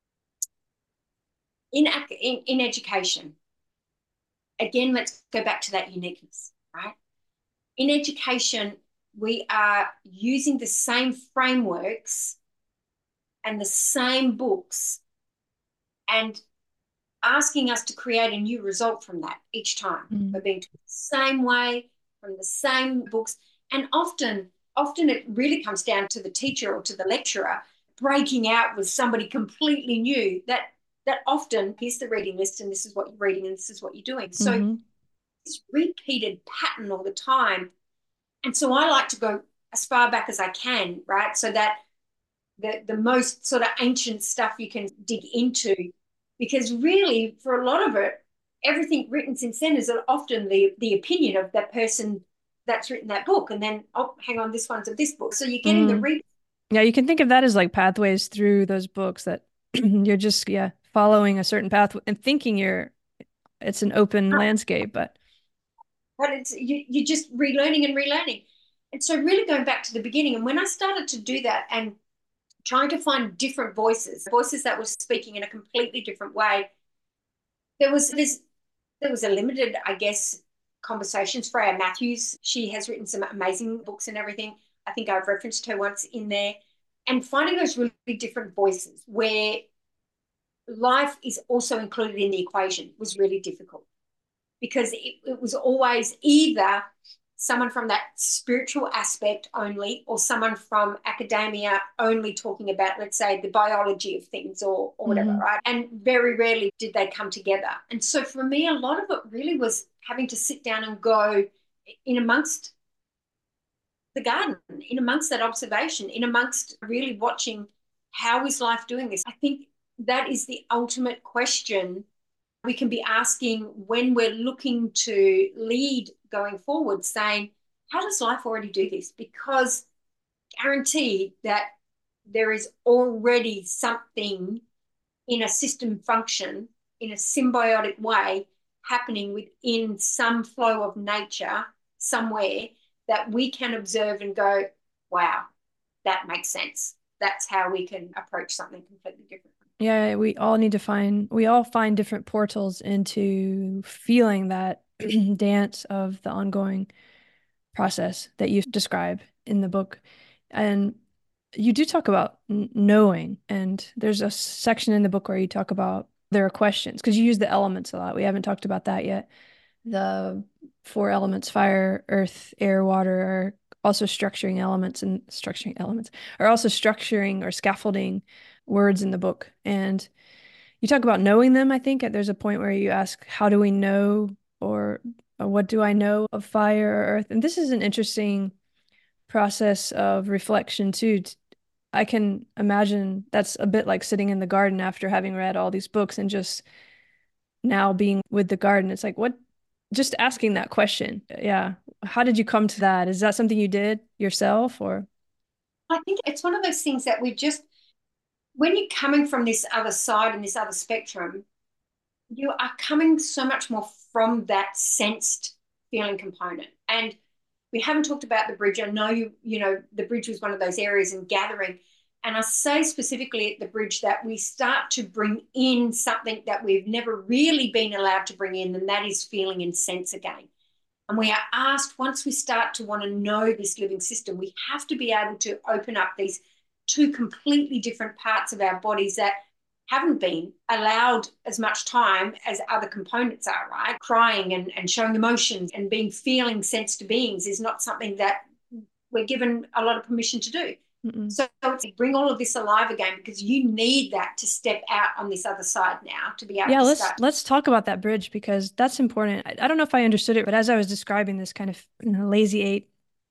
in education. Again, let's go back to that uniqueness, right? In education, we are using the same frameworks and the same books and asking us to create a new result from that each time. We're being taught the same way from the same books. And often it really comes down to the teacher or to the lecturer breaking out with somebody completely new that often, here's the reading list and this is what you're reading and this is what you're doing. So this repeated pattern all the time. And so I like to go as far back as I can, right? So that the most sort of ancient stuff you can dig into, because really for a lot of it, everything written since then is often the opinion of that person that's written that book. And then, oh, hang on, this one's of this book. So you're getting the read. Yeah, you can think of that as like pathways through those books that you're just, yeah, following a certain path and thinking it's an open landscape, but It's you're just relearning and relearning. And so really going back to the beginning, and when I started to do that and trying to find different voices that were speaking in a completely different way, there was a limited, I guess, conversations. Freya Matthews, she has written some amazing books and everything. I think I've referenced her once in there. And finding those really different voices where life is also included in the equation was really difficult, because it was always either someone from that spiritual aspect only, or someone from academia only talking about, let's say, the biology of things, or whatever, right? And very rarely did they come together. And so for me, a lot of it really was having to sit down and go in amongst the garden, in amongst that observation, in amongst really watching, how is life doing this? I think that is the ultimate question we can be asking when we're looking to lead going forward, saying, how does life already do this? Because guaranteed that there is already something in a system function, in a symbiotic way, happening within some flow of nature somewhere that we can observe and go, wow, that makes sense. That's how we can approach something completely different. Yeah, we all find different portals into feeling that dance of the ongoing process that you describe in the book. And you do talk about knowing, and there's a section in the book where you talk about there are questions, because you use the elements a lot. We haven't talked about that yet. The four elements, fire, earth, air, water, are also structuring elements, and structuring elements are also structuring or scaffolding words in the book. And you talk about knowing them. I think there's a point where you ask, how do we know, or what do I know of fire or earth? And this is an interesting process of reflection too. I can imagine that's a bit like sitting in the garden after having read all these books and just now being with the garden. It's like, what, just asking that question. Yeah. How did you come to that? Is that something you did yourself, or? I think it's one of those things that we just, when you're coming from this other side and this other spectrum, you are coming so much more from that sensed feeling component. And we haven't talked about the bridge. I know you know, the bridge was one of those areas in gathering. And I say specifically at the bridge that we start to bring in something that we've never really been allowed to bring in, and that is feeling and sense again. And we are asked, once we start to want to know this living system, we have to be able to open up these two completely different parts of our bodies that haven't been allowed as much time as other components are, right? Crying and showing emotions and being feeling sense to beings is not something that we're given a lot of permission to do. So it's bring all of this alive again, because you need that to step out on this other side now to be able Yeah, to let's talk about that bridge, because that's important. I don't know if I understood it, but as I was describing this kind of lazy eight,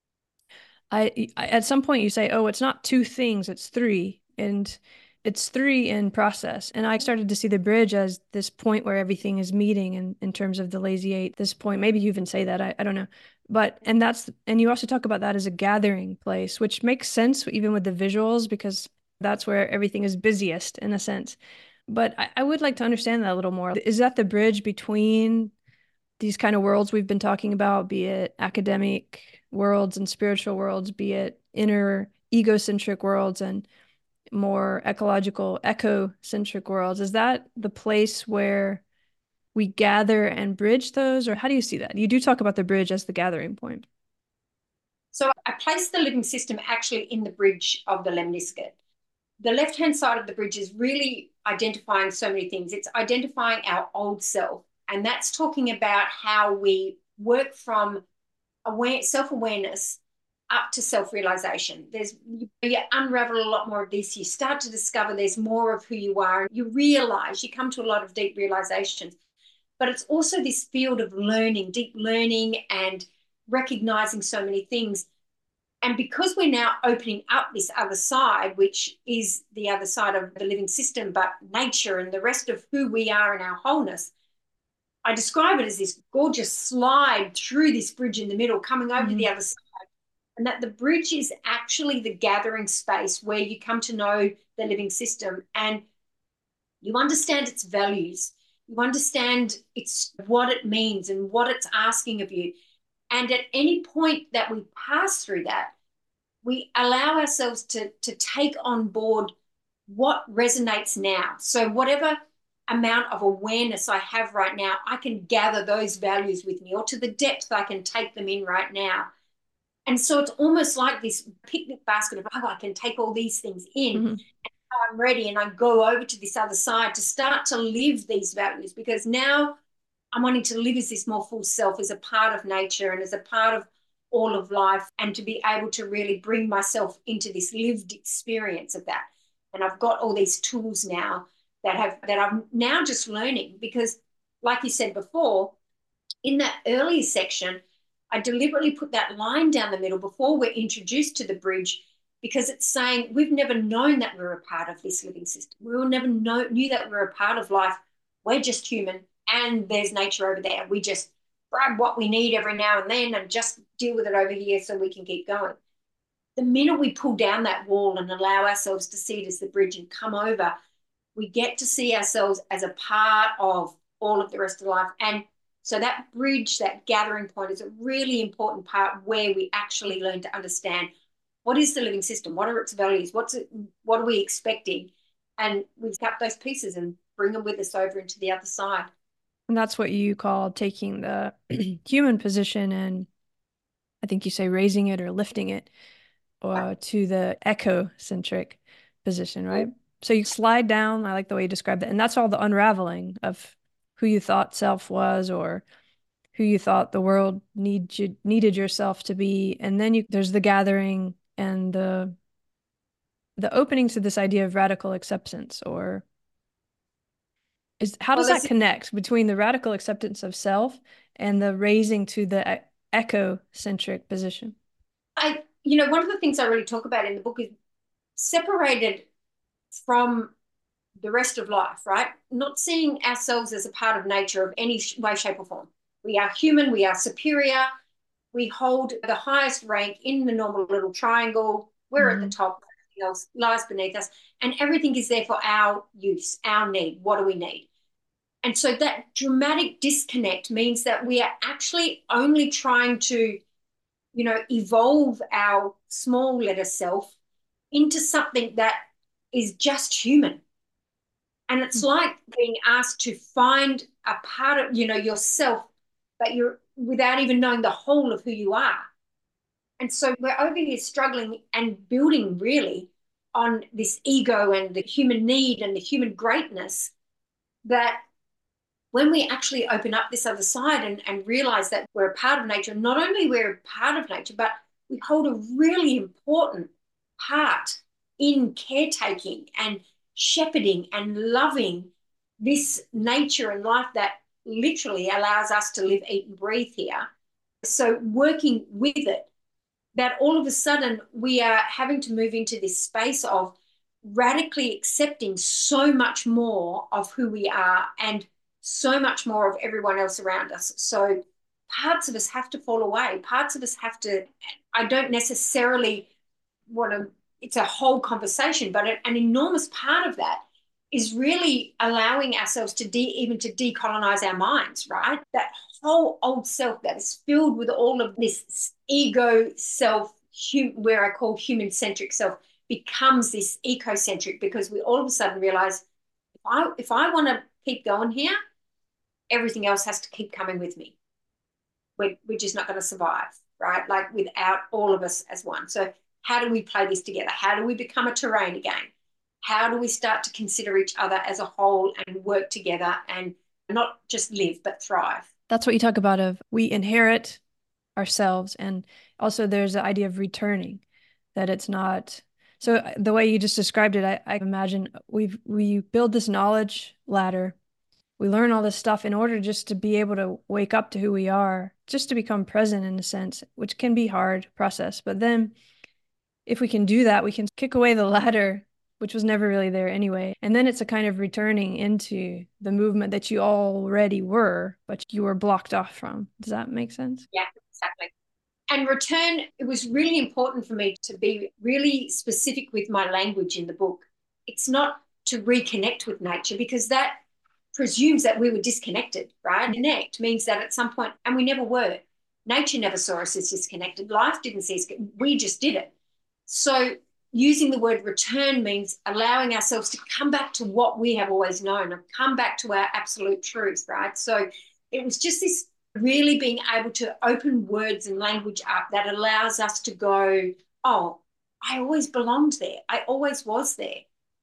I at some point you say, oh, it's not two things, it's three, and it's three in process. And I started to see the bridge as this point where everything is meeting in terms of the lazy eight, this point. Maybe you even say that, I don't know. But and you also talk about that as a gathering place, which makes sense even with the visuals, because that's where everything is busiest in a sense. But I would like to understand that a little more. Is that the bridge between these kind of worlds we've been talking about, be it academic worlds and spiritual worlds, be it inner egocentric worlds and more ecological, ecocentric worlds? Is that the place where we gather and bridge those? Or how do you see that? You do talk about the bridge as the gathering point. So I place the living system actually in the bridge of the lemniscate. The left-hand side of the bridge is really identifying so many things. It's identifying our old self, and that's talking about how we work from self-awareness up to self-realization. You unravel a lot more of this. You start to discover there's more of who you are. You realize, you come to a lot of deep realizations. But it's also this field of learning, deep learning, and recognizing so many things. And because we're now opening up this other side, which is the other side of the living system, but nature and the rest of who we are in our wholeness, I describe it as this gorgeous slide through this bridge in the middle, coming over to the other side. And that the bridge is actually the gathering space where you come to know the living system, and you understand its values. You understand what it means and what it's asking of you. And at any point that we pass through that, we allow ourselves to take on board what resonates now. So whatever amount of awareness I have right now, I can gather those values with me, or to the depth I can take them in right now. And so it's almost like this picnic basket of, oh, I can take all these things in. Mm-hmm. I'm ready, and I go over to this other side to start to live these values, because now I'm wanting to live as this more full self, as a part of nature and as a part of all of life, and to be able to really bring myself into this lived experience of that. And I've got all these tools now that I'm now just learning, because like you said before, in that early section, I deliberately put that line down the middle before we're introduced to the bridge, because it's saying we've never known that we're a part of this living system. We will never knew that we're a part of life. We're just human, and there's nature over there. We just grab what we need every now and then and just deal with it over here so we can keep going. The minute we pull down that wall and allow ourselves to see it as the bridge and come over, we get to see ourselves as a part of all of the rest of life. And so that bridge, that gathering point, is a really important part where we actually learn to understand what is the living system, what are its values, what are we expecting, and we cut those pieces and bring them with us over into the other side. And that's what you call taking the human position, and I think you say raising it or lifting it, or to the ecocentric position, right? So you slide down. I like the way you described it. And that's all the unraveling of who you thought self was, or who you thought the world needed yourself to be. And then there's the gathering and the opening to this idea of radical acceptance, or how does that connect between the radical acceptance of self and the raising to the ecocentric position? One of the things I really talk about in the book is separated from the rest of life, right? Not seeing ourselves as a part of nature of any way, shape, or form. We are human, we are superior, we hold the highest rank in the normal little triangle, we're at the top, everything else lies beneath us, and everything is there for our use, our need. What do we need? And so that dramatic disconnect means that we are actually only trying to, evolve our small letter self into something that is just human. And it's like being asked to find a part of, yourself, but you're without even knowing the whole of who you are. And so we're over here struggling and building really on this ego and the human need and the human greatness, that when we actually open up this other side and realize that we're a part of nature, not only we're a part of nature, but we hold a really important part in caretaking and shepherding and loving this nature and life that literally allows us to live, eat, and breathe here. So working with it, that all of a sudden we are having to move into this space of radically accepting so much more of who we are and so much more of everyone else around us. So parts of us have to fall away. Parts of us have to, I don't necessarily want to, it's a whole conversation, but an enormous part of that is really allowing ourselves to even to decolonize our minds, right? That whole old self that is filled with all of this ego self, where I call human-centric self, becomes this ecocentric, because we all of a sudden realize, if I want to keep going here, everything else has to keep coming with me. We're just not going to survive, right? Like without all of us as one. So how do we play this together? How do we become a terrain again? How do we start to consider each other as a whole and work together and not just live, but thrive? That's what you talk about, of we inherit ourselves. And also there's the idea of returning, that it's not. So the way you just described it, I imagine we build this knowledge ladder. We learn all this stuff in order just to be able to wake up to who we are, just to become present in a sense, which can be hard process. But then if we can do that, we can kick away the ladder, which was never really there anyway. And then it's a kind of returning into the movement that you already were, but you were blocked off from. Does that make sense? Yeah, exactly. And return, it was really important for me to be really specific with my language in the book. It's not to reconnect with nature, because that presumes that we were disconnected, right? Connect means that at some point, and we never were. Nature never saw us as disconnected. Life didn't see us. We just did it. So using the word return means allowing ourselves to come back to what we have always known and come back to our absolute truth, right? So it was just this really being able to open words and language up that allows us to go, oh, I always belonged there. I always was there.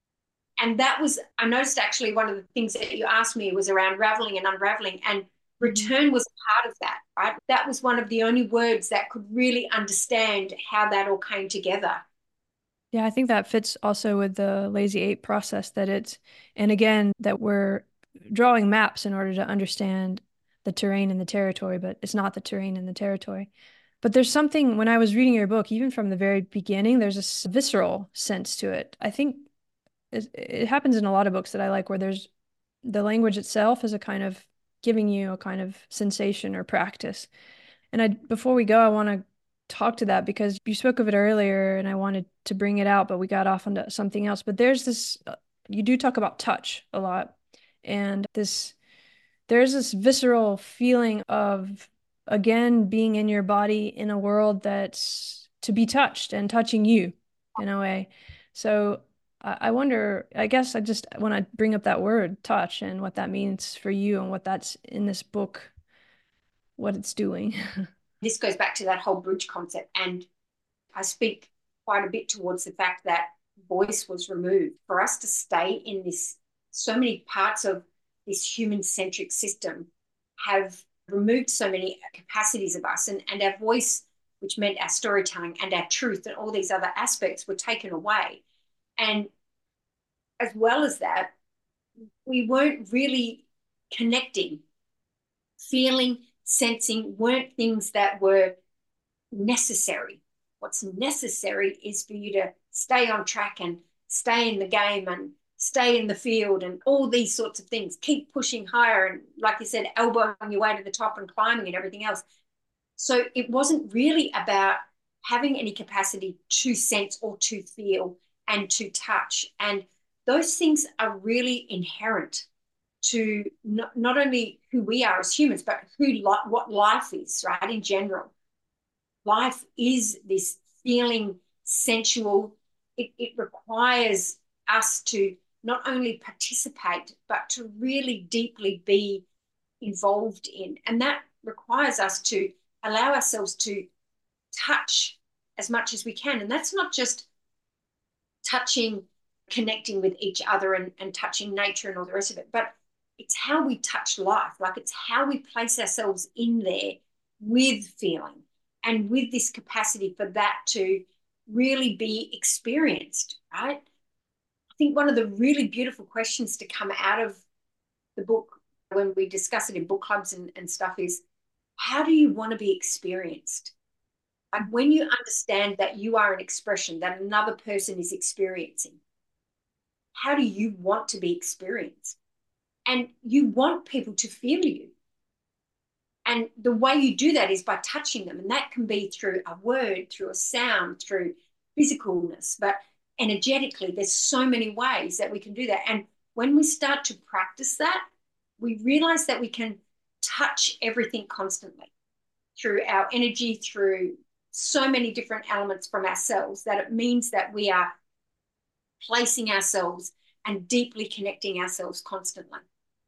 And that was, I noticed actually one of the things that you asked me was around raveling and unraveling, and return was a part of that, right? That was one of the only words that could really understand how that all came together. Yeah, I think that fits also with the Lazy 8 process that and again, that we're drawing maps in order to understand the terrain and the territory, but it's not the terrain and the territory. But there's something, when I was reading your book, even from the very beginning, there's a visceral sense to it. I think it happens in a lot of books that I like, where there's the language itself is a kind of giving you a kind of sensation or practice. And before we go, I want to talk to that because you spoke of it earlier and I wanted to bring it out, but we got off onto something else. But there's this, you do talk about touch a lot. And there's this visceral feeling of, again, being in your body in a world that's to be touched and touching you in a way. So I wonder, I guess I just want to bring up that word touch and what that means for you and what that's in this book, what it's doing. This goes back to that whole bridge concept. And I speak quite a bit towards the fact that voice was removed. For us to stay in this, so many parts of this human-centric system have removed so many capacities of us, and our voice, which meant our storytelling and our truth and all these other aspects, were taken away. And as well as that, we weren't really connecting. Feeling, sensing weren't things that were necessary. What's necessary is for you to stay on track and stay in the game and stay in the field and all these sorts of things. Keep pushing higher and, like you said, elbowing your way to the top and climbing and everything else. So it wasn't really about having any capacity to sense or to feel and to touch. And those things are really inherent to not only who we are as humans, but what life is, right, in general. Life is this feeling sensual. It requires us to not only participate, but to really deeply be involved in. And that requires us to allow ourselves to touch as much as we can. And that's not just touching, connecting with each other and touching nature and all the rest of it, but it's how we touch life. Like, it's how we place ourselves in there with feeling and with this capacity for that to really be experienced, right? I think one of the really beautiful questions to come out of the book when we discuss it in book clubs and stuff is, how do you want to be experienced? Like, when you understand that you are an expression that another person is experiencing, how do you want to be experienced? And you want people to feel you. And the way you do that is by touching them. And that can be through a word, through a sound, through physicalness. But energetically, there's so many ways that we can do that. And when we start to practice that, we realize that we can touch everything constantly through our energy, through so many different elements from ourselves, that it means that we are placing ourselves and deeply connecting ourselves constantly.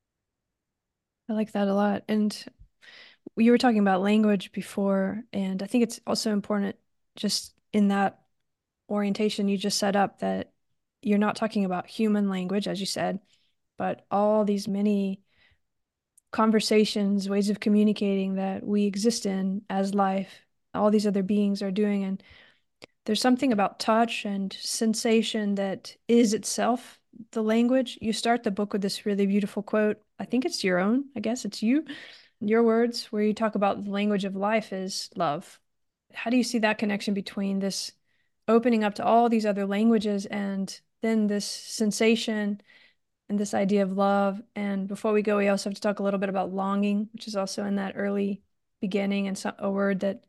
I like that a lot. And you were talking about language before, and I think it's also important just in that orientation you just set up that you're not talking about human language, as you said, but all these many conversations, ways of communicating that we exist in as life, all these other beings are doing. And there's something about touch and sensation that is itself the language. You start the book with this really beautiful quote. I think it's your own, I guess it's your words, where you talk about the language of life is love. How do you see that connection between this opening up to all these other languages and then this sensation and this idea of love? And before we go, we also have to talk a little bit about longing, which is also in that early beginning and a word that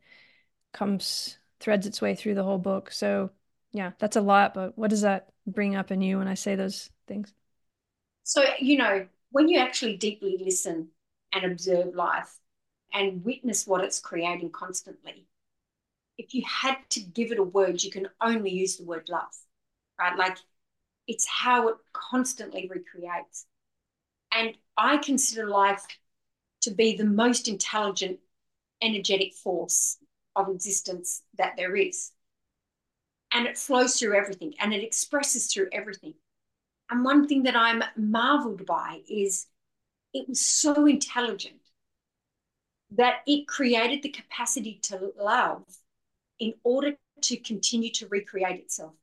threads its way through the whole book. So yeah, that's a lot, but what does that bring up in you when I say those things? So, when you actually deeply listen and observe life and witness what it's creating constantly, if you had to give it a word, you can only use the word love, right? Like, it's how it constantly recreates. And I consider life to be the most intelligent, energetic force of existence that there is. And it flows through everything and it expresses through everything. And one thing that I'm marveled by is it was so intelligent that it created the capacity to love in order to continue to recreate itself.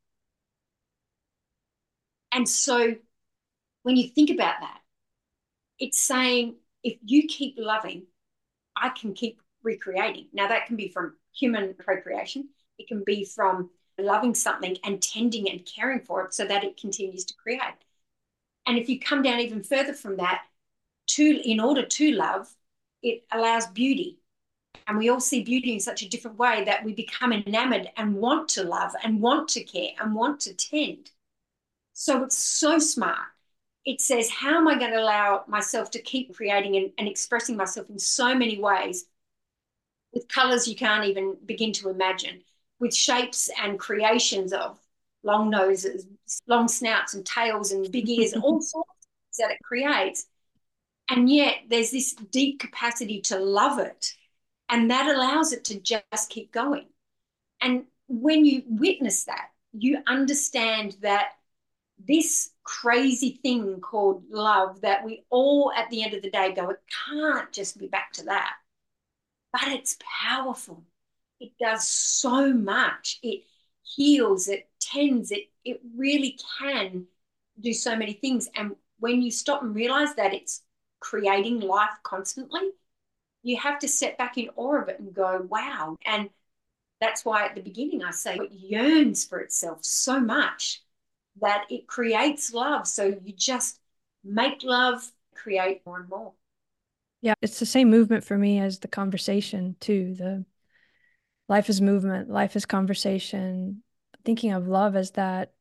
And so when you think about that, it's saying, if you keep loving, I can keep recreating. Now, that can be from human procreation. It can be from loving something and tending and caring for it so that it continues to create. And if you come down even further from that, in order to love, it allows beauty. And we all see beauty in such a different way that we become enamored and want to love and want to care and want to tend. So it's so smart. It says, how am I going to allow myself to keep creating and expressing myself in so many ways with colors you can't even begin to imagine, with shapes and creations of long noses, long snouts and tails and big ears and all sorts of things that it creates. And yet there's this deep capacity to love it. And that allows it to just keep going. And when you witness that, you understand that this crazy thing called love that we all at the end of the day go, it can't just be back to that. But it's powerful. It does so much. It heals, it tends, it really can do so many things. And when you stop and realize that it's creating life constantly, you have to step back in awe of it and go, wow. And that's why at the beginning I say it yearns for itself so much that it creates love. So you just make love, create more and more. Yeah, it's the same movement for me as the conversation too. The life is movement, life is conversation. Thinking of love as that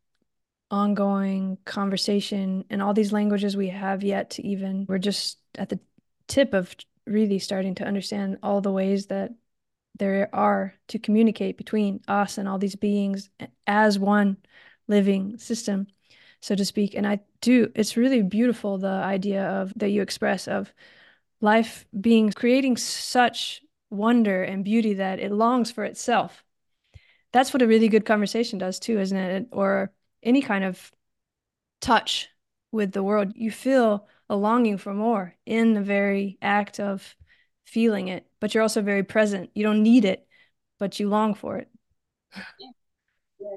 ongoing conversation and all these languages we have yet to even, we're just at the tip of really starting to understand all the ways that there are to communicate between us and all these beings as one living system, so to speak. And it's really beautiful, the idea of that you express of life being creating such wonder and beauty that it longs for itself. That's what a really good conversation does too, isn't it? Or any kind of touch with the world. You feel a longing for more in the very act of feeling it, but you're also very present. You don't need it, but you long for it. Yeah. Yeah.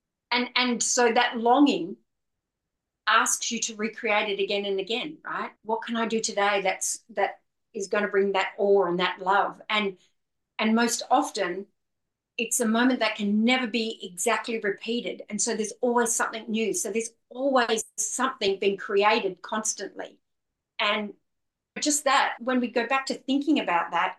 And so that longing asks you to recreate it again and again, right? What can I do today that is going to bring that awe and that love? And most often it's a moment that can never be exactly repeated. And so there's always something new. So there's always something being created constantly. And just that, when we go back to thinking about that,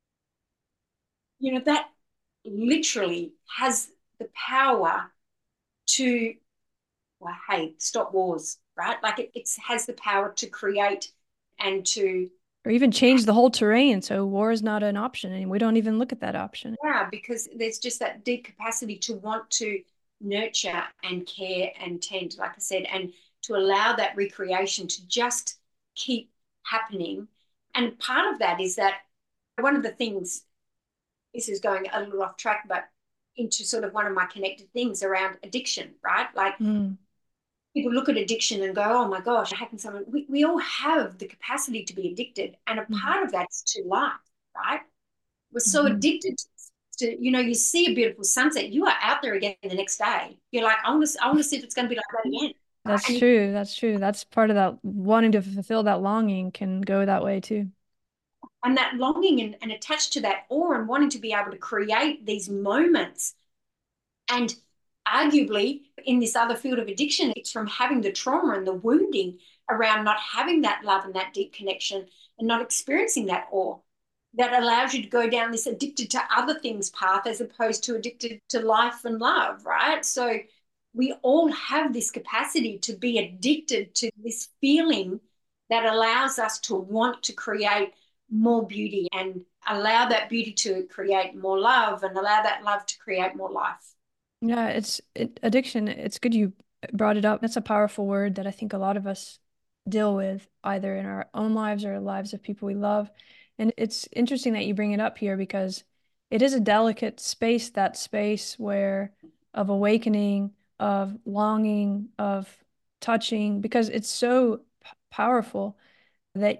that literally has the power to, well, hey, stop wars, right? Like it has the power to create and to, or even change the whole terrain. So war is not an option, and we don't even look at that option. yeah, because there's just that deep capacity to want to nurture and care and tend, like I said, and to allow that recreation to just keep happening. And part of that is that one of the things, this is going a little off track, but into sort of one of my connected things around addiction, right? Like people look at addiction and go, oh my gosh, how can someone, we all have the capacity to be addicted. And a part of that is to life, right? We're so addicted to, you see a beautiful sunset, you are out there again the next day. You're like, I want to see if it's going to be like that again. That's true. That's true. That's part of that wanting to fulfill that longing can go that way too. And that longing and attached to that awe and wanting to be able to create these moments. And arguably in this other field of addiction, it's from having the trauma and the wounding around not having that love and that deep connection and not experiencing that awe that allows you to go down this addicted to other things path as opposed to addicted to life and love, right? So we all have this capacity to be addicted to this feeling that allows us to want to create more beauty and allow that beauty to create more love and allow that love to create more life. Yeah, addiction. It's good you brought it up. That's a powerful word that I think a lot of us deal with either in our own lives or lives of people we love. And it's interesting that you bring it up here because it is a delicate space, that space where of awakening, of longing, of touching, because it's so powerful that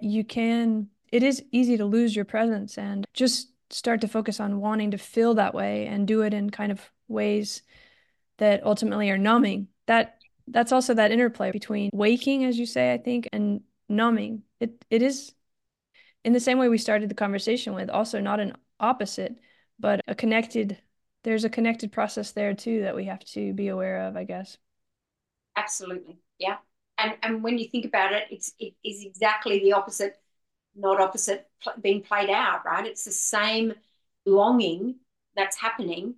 it is easy to lose your presence and just start to focus on wanting to feel that way and do it in kind of ways that ultimately are numbing. That's also that interplay between waking, as you say, I think, and numbing. It is in the same way we started the conversation with, also not an opposite, but there's a connected process there too that we have to be aware of, I guess. Absolutely. Yeah. And when you think about it, it is exactly the opposite, not opposite being played out, right? It's the same longing that's happening,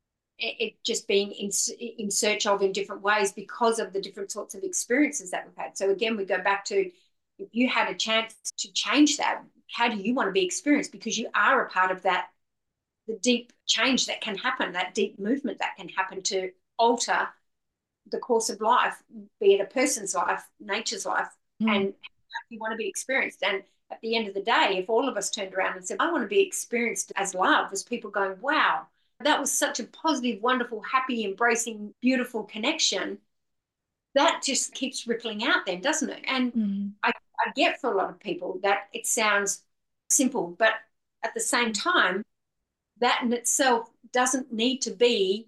it just being in search of in different ways because of the different sorts of experiences that we've had. So again, we go back to, if you had a chance to change that, how do you want to be experienced? Because you are a part of that, the deep change that can happen, that deep movement that can happen to alter the course of life, be it a person's life, nature's life, Mm. and how you want to be experienced. And at the end of the day, if all of us turned around and said, I want to be experienced as love, as people going, wow, that was such a positive, wonderful, happy, embracing, beautiful connection, that just keeps rippling out then, doesn't it? And Mm. I get for a lot of people that it sounds simple, but at the same time, that in itself doesn't need to be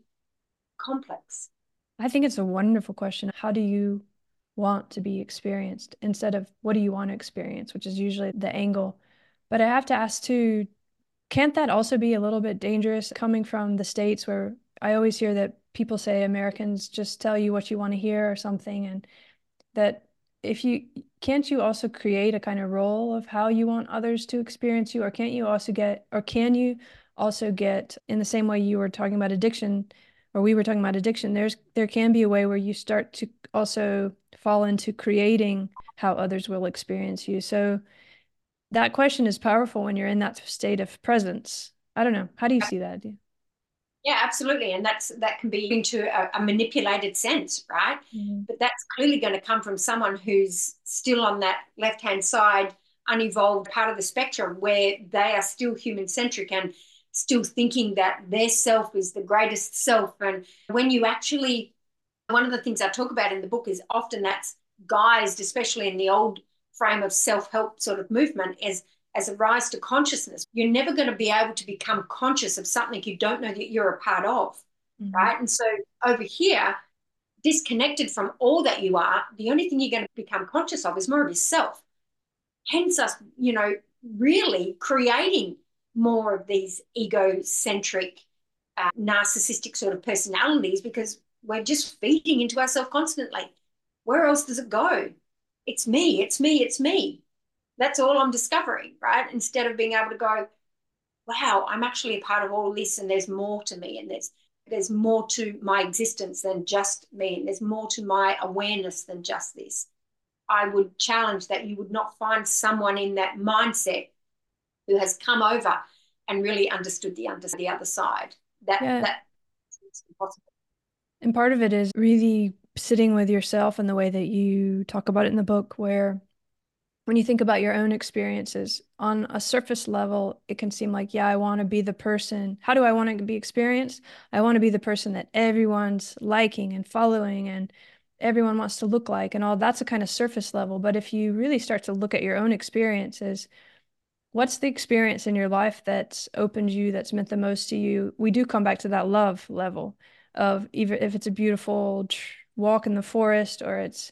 complex. I think it's a wonderful question. How do you want to be experienced instead of what do you want to experience, which is usually the angle. But I have to ask too, can't that also be a little bit dangerous coming from the States where I always hear that people say Americans just tell you what you want to hear or something, and that if you can't you also create a kind of role of how you want others to experience you, or can't you also get, or can you also get in the same way you were talking about addiction, or we were talking about addiction, there can be a way where you start to also fall into creating how others will experience you. So that question is powerful when you're in that state of presence. I don't know. How do you see that? Yeah, absolutely. And that can be into a manipulated sense, right? Mhm. But that's clearly going to come from someone who's still on that left-hand side, unevolved part of the spectrum where they are still human centric and still thinking that their self is the greatest self. And when you actually, one of the things I talk about in the book is often that's guised, especially in the old frame of self-help sort of movement, as a rise to consciousness. You're never going to be able to become conscious of something you don't know that you're a part of, Mhm. right? And so over here, disconnected from all that you are, the only thing you're going to become conscious of is more of yourself. Hence us, really creating more of these egocentric, narcissistic sort of personalities because we're just feeding into ourselves constantly. Where else does it go? It's me, it's me, it's me. That's all I'm discovering, right? Instead of being able to go, wow, I'm actually a part of all this and there's more to me and there's more to my existence than just me and there's more to my awareness than just this. I would challenge that you would not find someone in that mindset who has come over and really understood the other side. Yeah. Is impossible. And part of it is really sitting with yourself in the way that you talk about it in the book, where when you think about your own experiences on a surface level, it can seem like, yeah, I want to be the person. How do I want to be experienced? I want to be the person that everyone's liking and following and everyone wants to look like and all. That's a kind of surface level. But if you really start to look at your own experiences, what's the experience in your life that's opened you, that's meant the most to you? We do come back to that love level of, even if it's a beautiful walk in the forest, or it's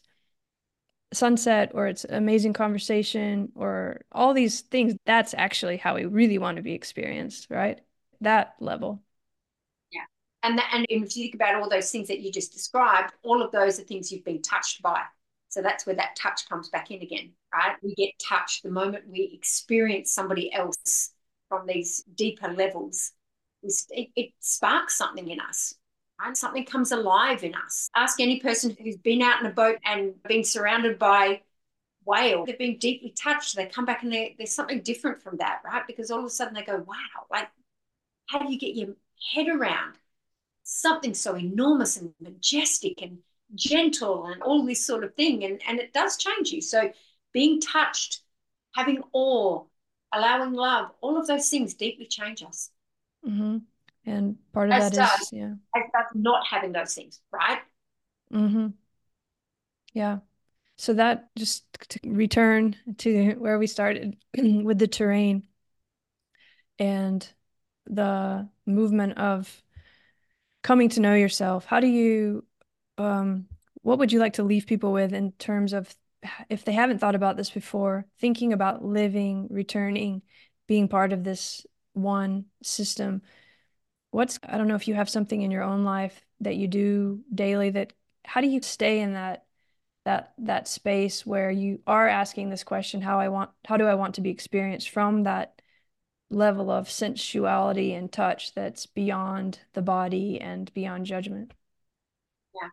sunset, or it's amazing conversation, or all these things, that's actually how we really want to be experienced, right? That level. Yeah. And if you think about all those things that you just described, all of those are things you've been touched by. So that's where that touch comes back in again, right? We get touched the moment we experience somebody else from these deeper levels. It sparks something in us, right? Something comes alive in us. Ask any person who's been out in a boat and been surrounded by whale. They've been deeply touched. They come back and there's something different from that, right? Because all of a sudden they go, wow, like, how do you get your head around something so enormous and majestic and gentle and all this sort of thing? And it does change you. So being touched, having awe, allowing love, all of those things deeply change us. Mm-hmm. And part of As that does, is, yeah. as does not having those things, right? Mm-hmm. Yeah. So that, just to return to where we started with the terrain and the movement of coming to know yourself, how do you, what would you like to leave people with in terms of, if they haven't thought about this before, thinking about living, returning, being part of this one system? I don't know if you have something in your own life that you do daily that, how do you stay in that space where you are asking this question, how do I want to be experienced, from that level of sensuality and touch that's beyond the body and beyond judgment? Yeah.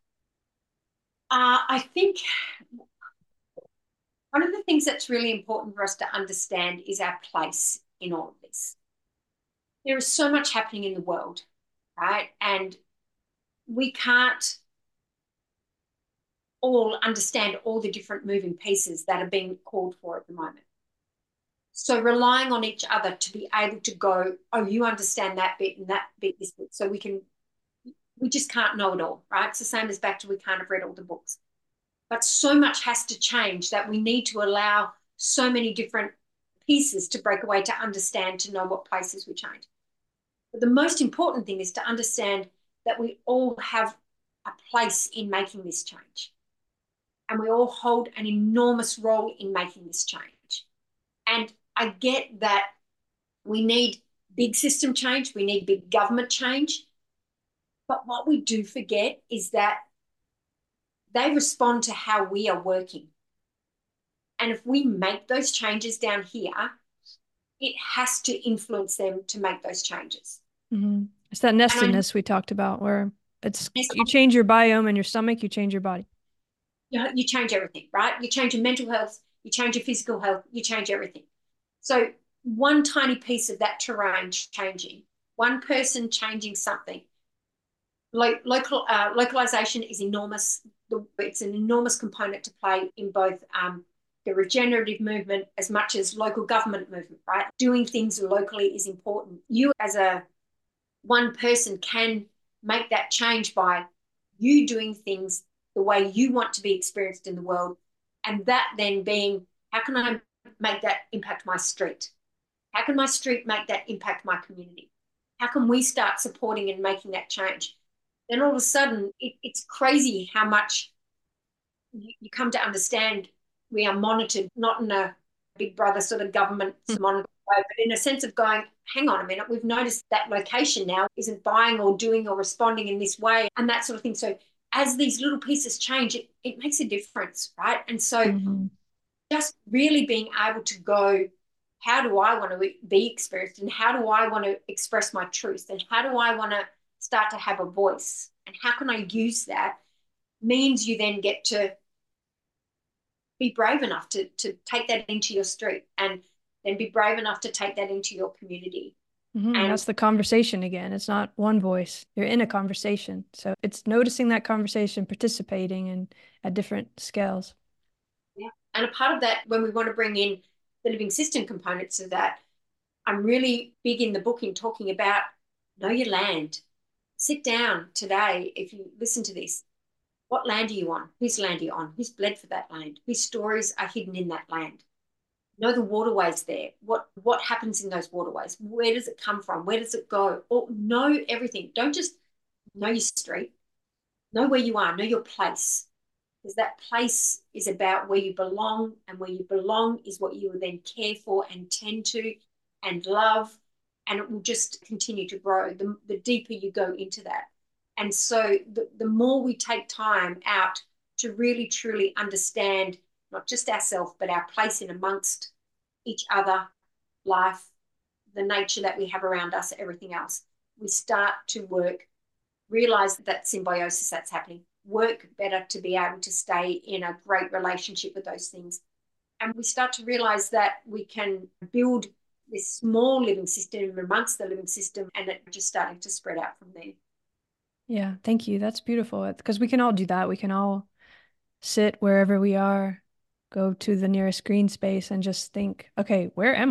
I think one of the things that's really important for us to understand is our place in all of this. There is so much happening in the world, right? And we can't all understand all the different moving pieces that are being called for at the moment. So relying on each other to be able to go, oh, you understand that bit and that bit, this bit. So we just can't know it all, right? It's the same as back to we can't have read all the books. But so much has to change that we need to allow so many different pieces to break away to understand, to know what places we change. But the most important thing is to understand that we all have a place in making this change. And we all hold an enormous role in making this change. And I get that we need big system change, we need big government change. But what we do forget is that they respond to how we are working. And if we make those changes down here, it has to influence them to make those changes. Mm-hmm. It's that nestedness we talked about, where it's, Yes, you change your biome in your stomach, you change your body. you change everything, right? You change your mental health, you change your physical health, you change everything. So one tiny piece of that terrain changing, one person changing something. Localization is enormous. It's an enormous component to play in both the regenerative movement as much as local government movement, right? Doing things locally is important. You as a one person can make that change by you doing things the way you want to be experienced in the world. And that then being, how can I make that impact my street? How can my street make that impact my community? How can we start supporting and making that change? Then all of a sudden, it's crazy how much you come to understand we are monitored, not in a big brother sort of government monitor way, but in a sense of going, hang on a minute, we've noticed that location now isn't buying or doing or responding in this way and that sort of thing. So as these little pieces change, it makes a difference, right? And so just really being able to go, how do I want to be experienced and how do I want to express my truth and how do I want to start to have a voice and how can I use that, means you then get to be brave enough to take that into your street and then be brave enough to take that into your community. And that's the conversation again. It's not one voice. You're in a conversation. So it's noticing that conversation, participating and at different scales. Yeah. And a part of that, when we want to bring in the living system components of that, I'm really big in the book in talking about know your land. Sit down today, if you listen to this, what land are you on? Whose land are you on? Who's bled for that land? Whose stories are hidden in that land? Know the waterways there. What happens in those waterways? Where does it come from? Where does it go? Or know everything. Don't just know your street. Know where you are. Know your place. Because that place is about where you belong, and where you belong is what you will then care for and tend to and love, and it will just continue to grow the deeper you go into that. And so the more we take time out to really truly understand not just ourselves but our place in amongst each other, life, the nature that we have around us, everything else, we start to realize that symbiosis that's happening, work better to be able to stay in a great relationship with those things. And we start to realize that we can build this small living system amongst the living system, and it just starting to spread out from there. Yeah, thank you. That's beautiful. Because we can all do that. We can all sit wherever we are, go to the nearest green space and just think, okay, where am I?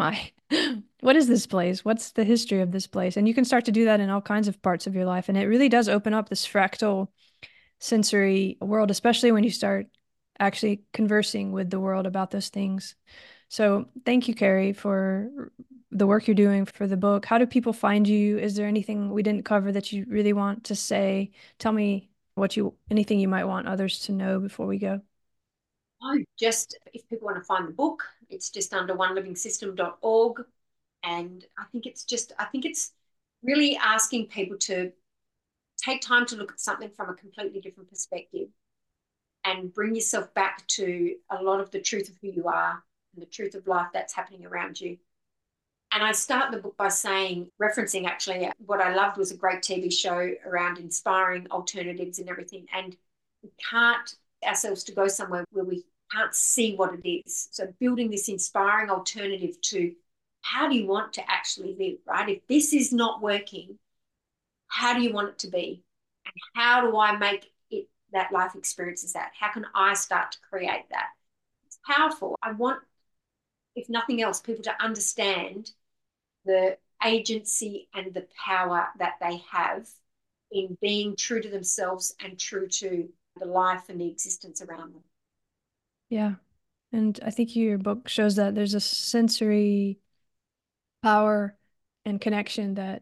What is this place? What's the history of this place? And you can start to do that in all kinds of parts of your life. And it really does open up this fractal sensory world, especially when you start actually conversing with the world about those things. So thank you, Carrie, for the work you're doing for the book. How do people find you? Is there anything we didn't cover that you really want to say? Tell me anything you might want others to know before we go. Oh, just if people want to find the book, it's just under onelivingsystem.org. And I think it's really asking people to take time to look at something from a completely different perspective and bring yourself back to a lot of the truth of who you are and the truth of life that's happening around you. And I start the book by saying, referencing actually what I loved was a great TV show around inspiring alternatives and everything. And we can't ourselves to go somewhere where we can't see what it is. So building this inspiring alternative to how do you want to actually live, right? If this is not working, how do you want it to be? And how do I make it that life experience is that? How can I start to create that? It's powerful. I want, if nothing else, people to understand the agency and the power that they have in being true to themselves and true to the life and the existence around them. Yeah. And I think your book shows that there's a sensory power and connection that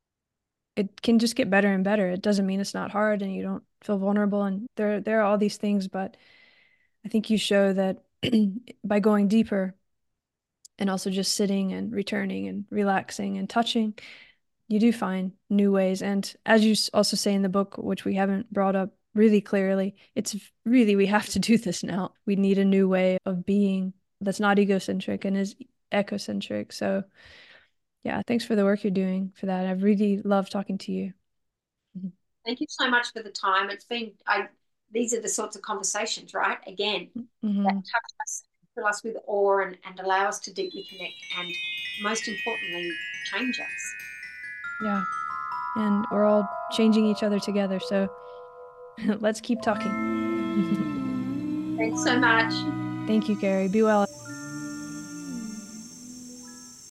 it can just get better and better. It doesn't mean it's not hard and you don't feel vulnerable. And there are all these things, but I think you show that by going deeper and also just sitting and returning and relaxing and touching, you do find new ways. And as you also say in the book, which we haven't brought up really clearly, it's really, we have to do this now. We need a new way of being that's not egocentric and is ecocentric. So yeah, thanks for the work you're doing for that. I've really loved talking to you. Thank you so much for the time. These are the sorts of conversations, right? Again, that Mm-hmm. touch us, fill us with awe and allow us to deeply connect and most importantly, change us. Yeah. And we're all changing each other together. So let's keep talking. Thanks so much. Thank you, Carrie. Be well.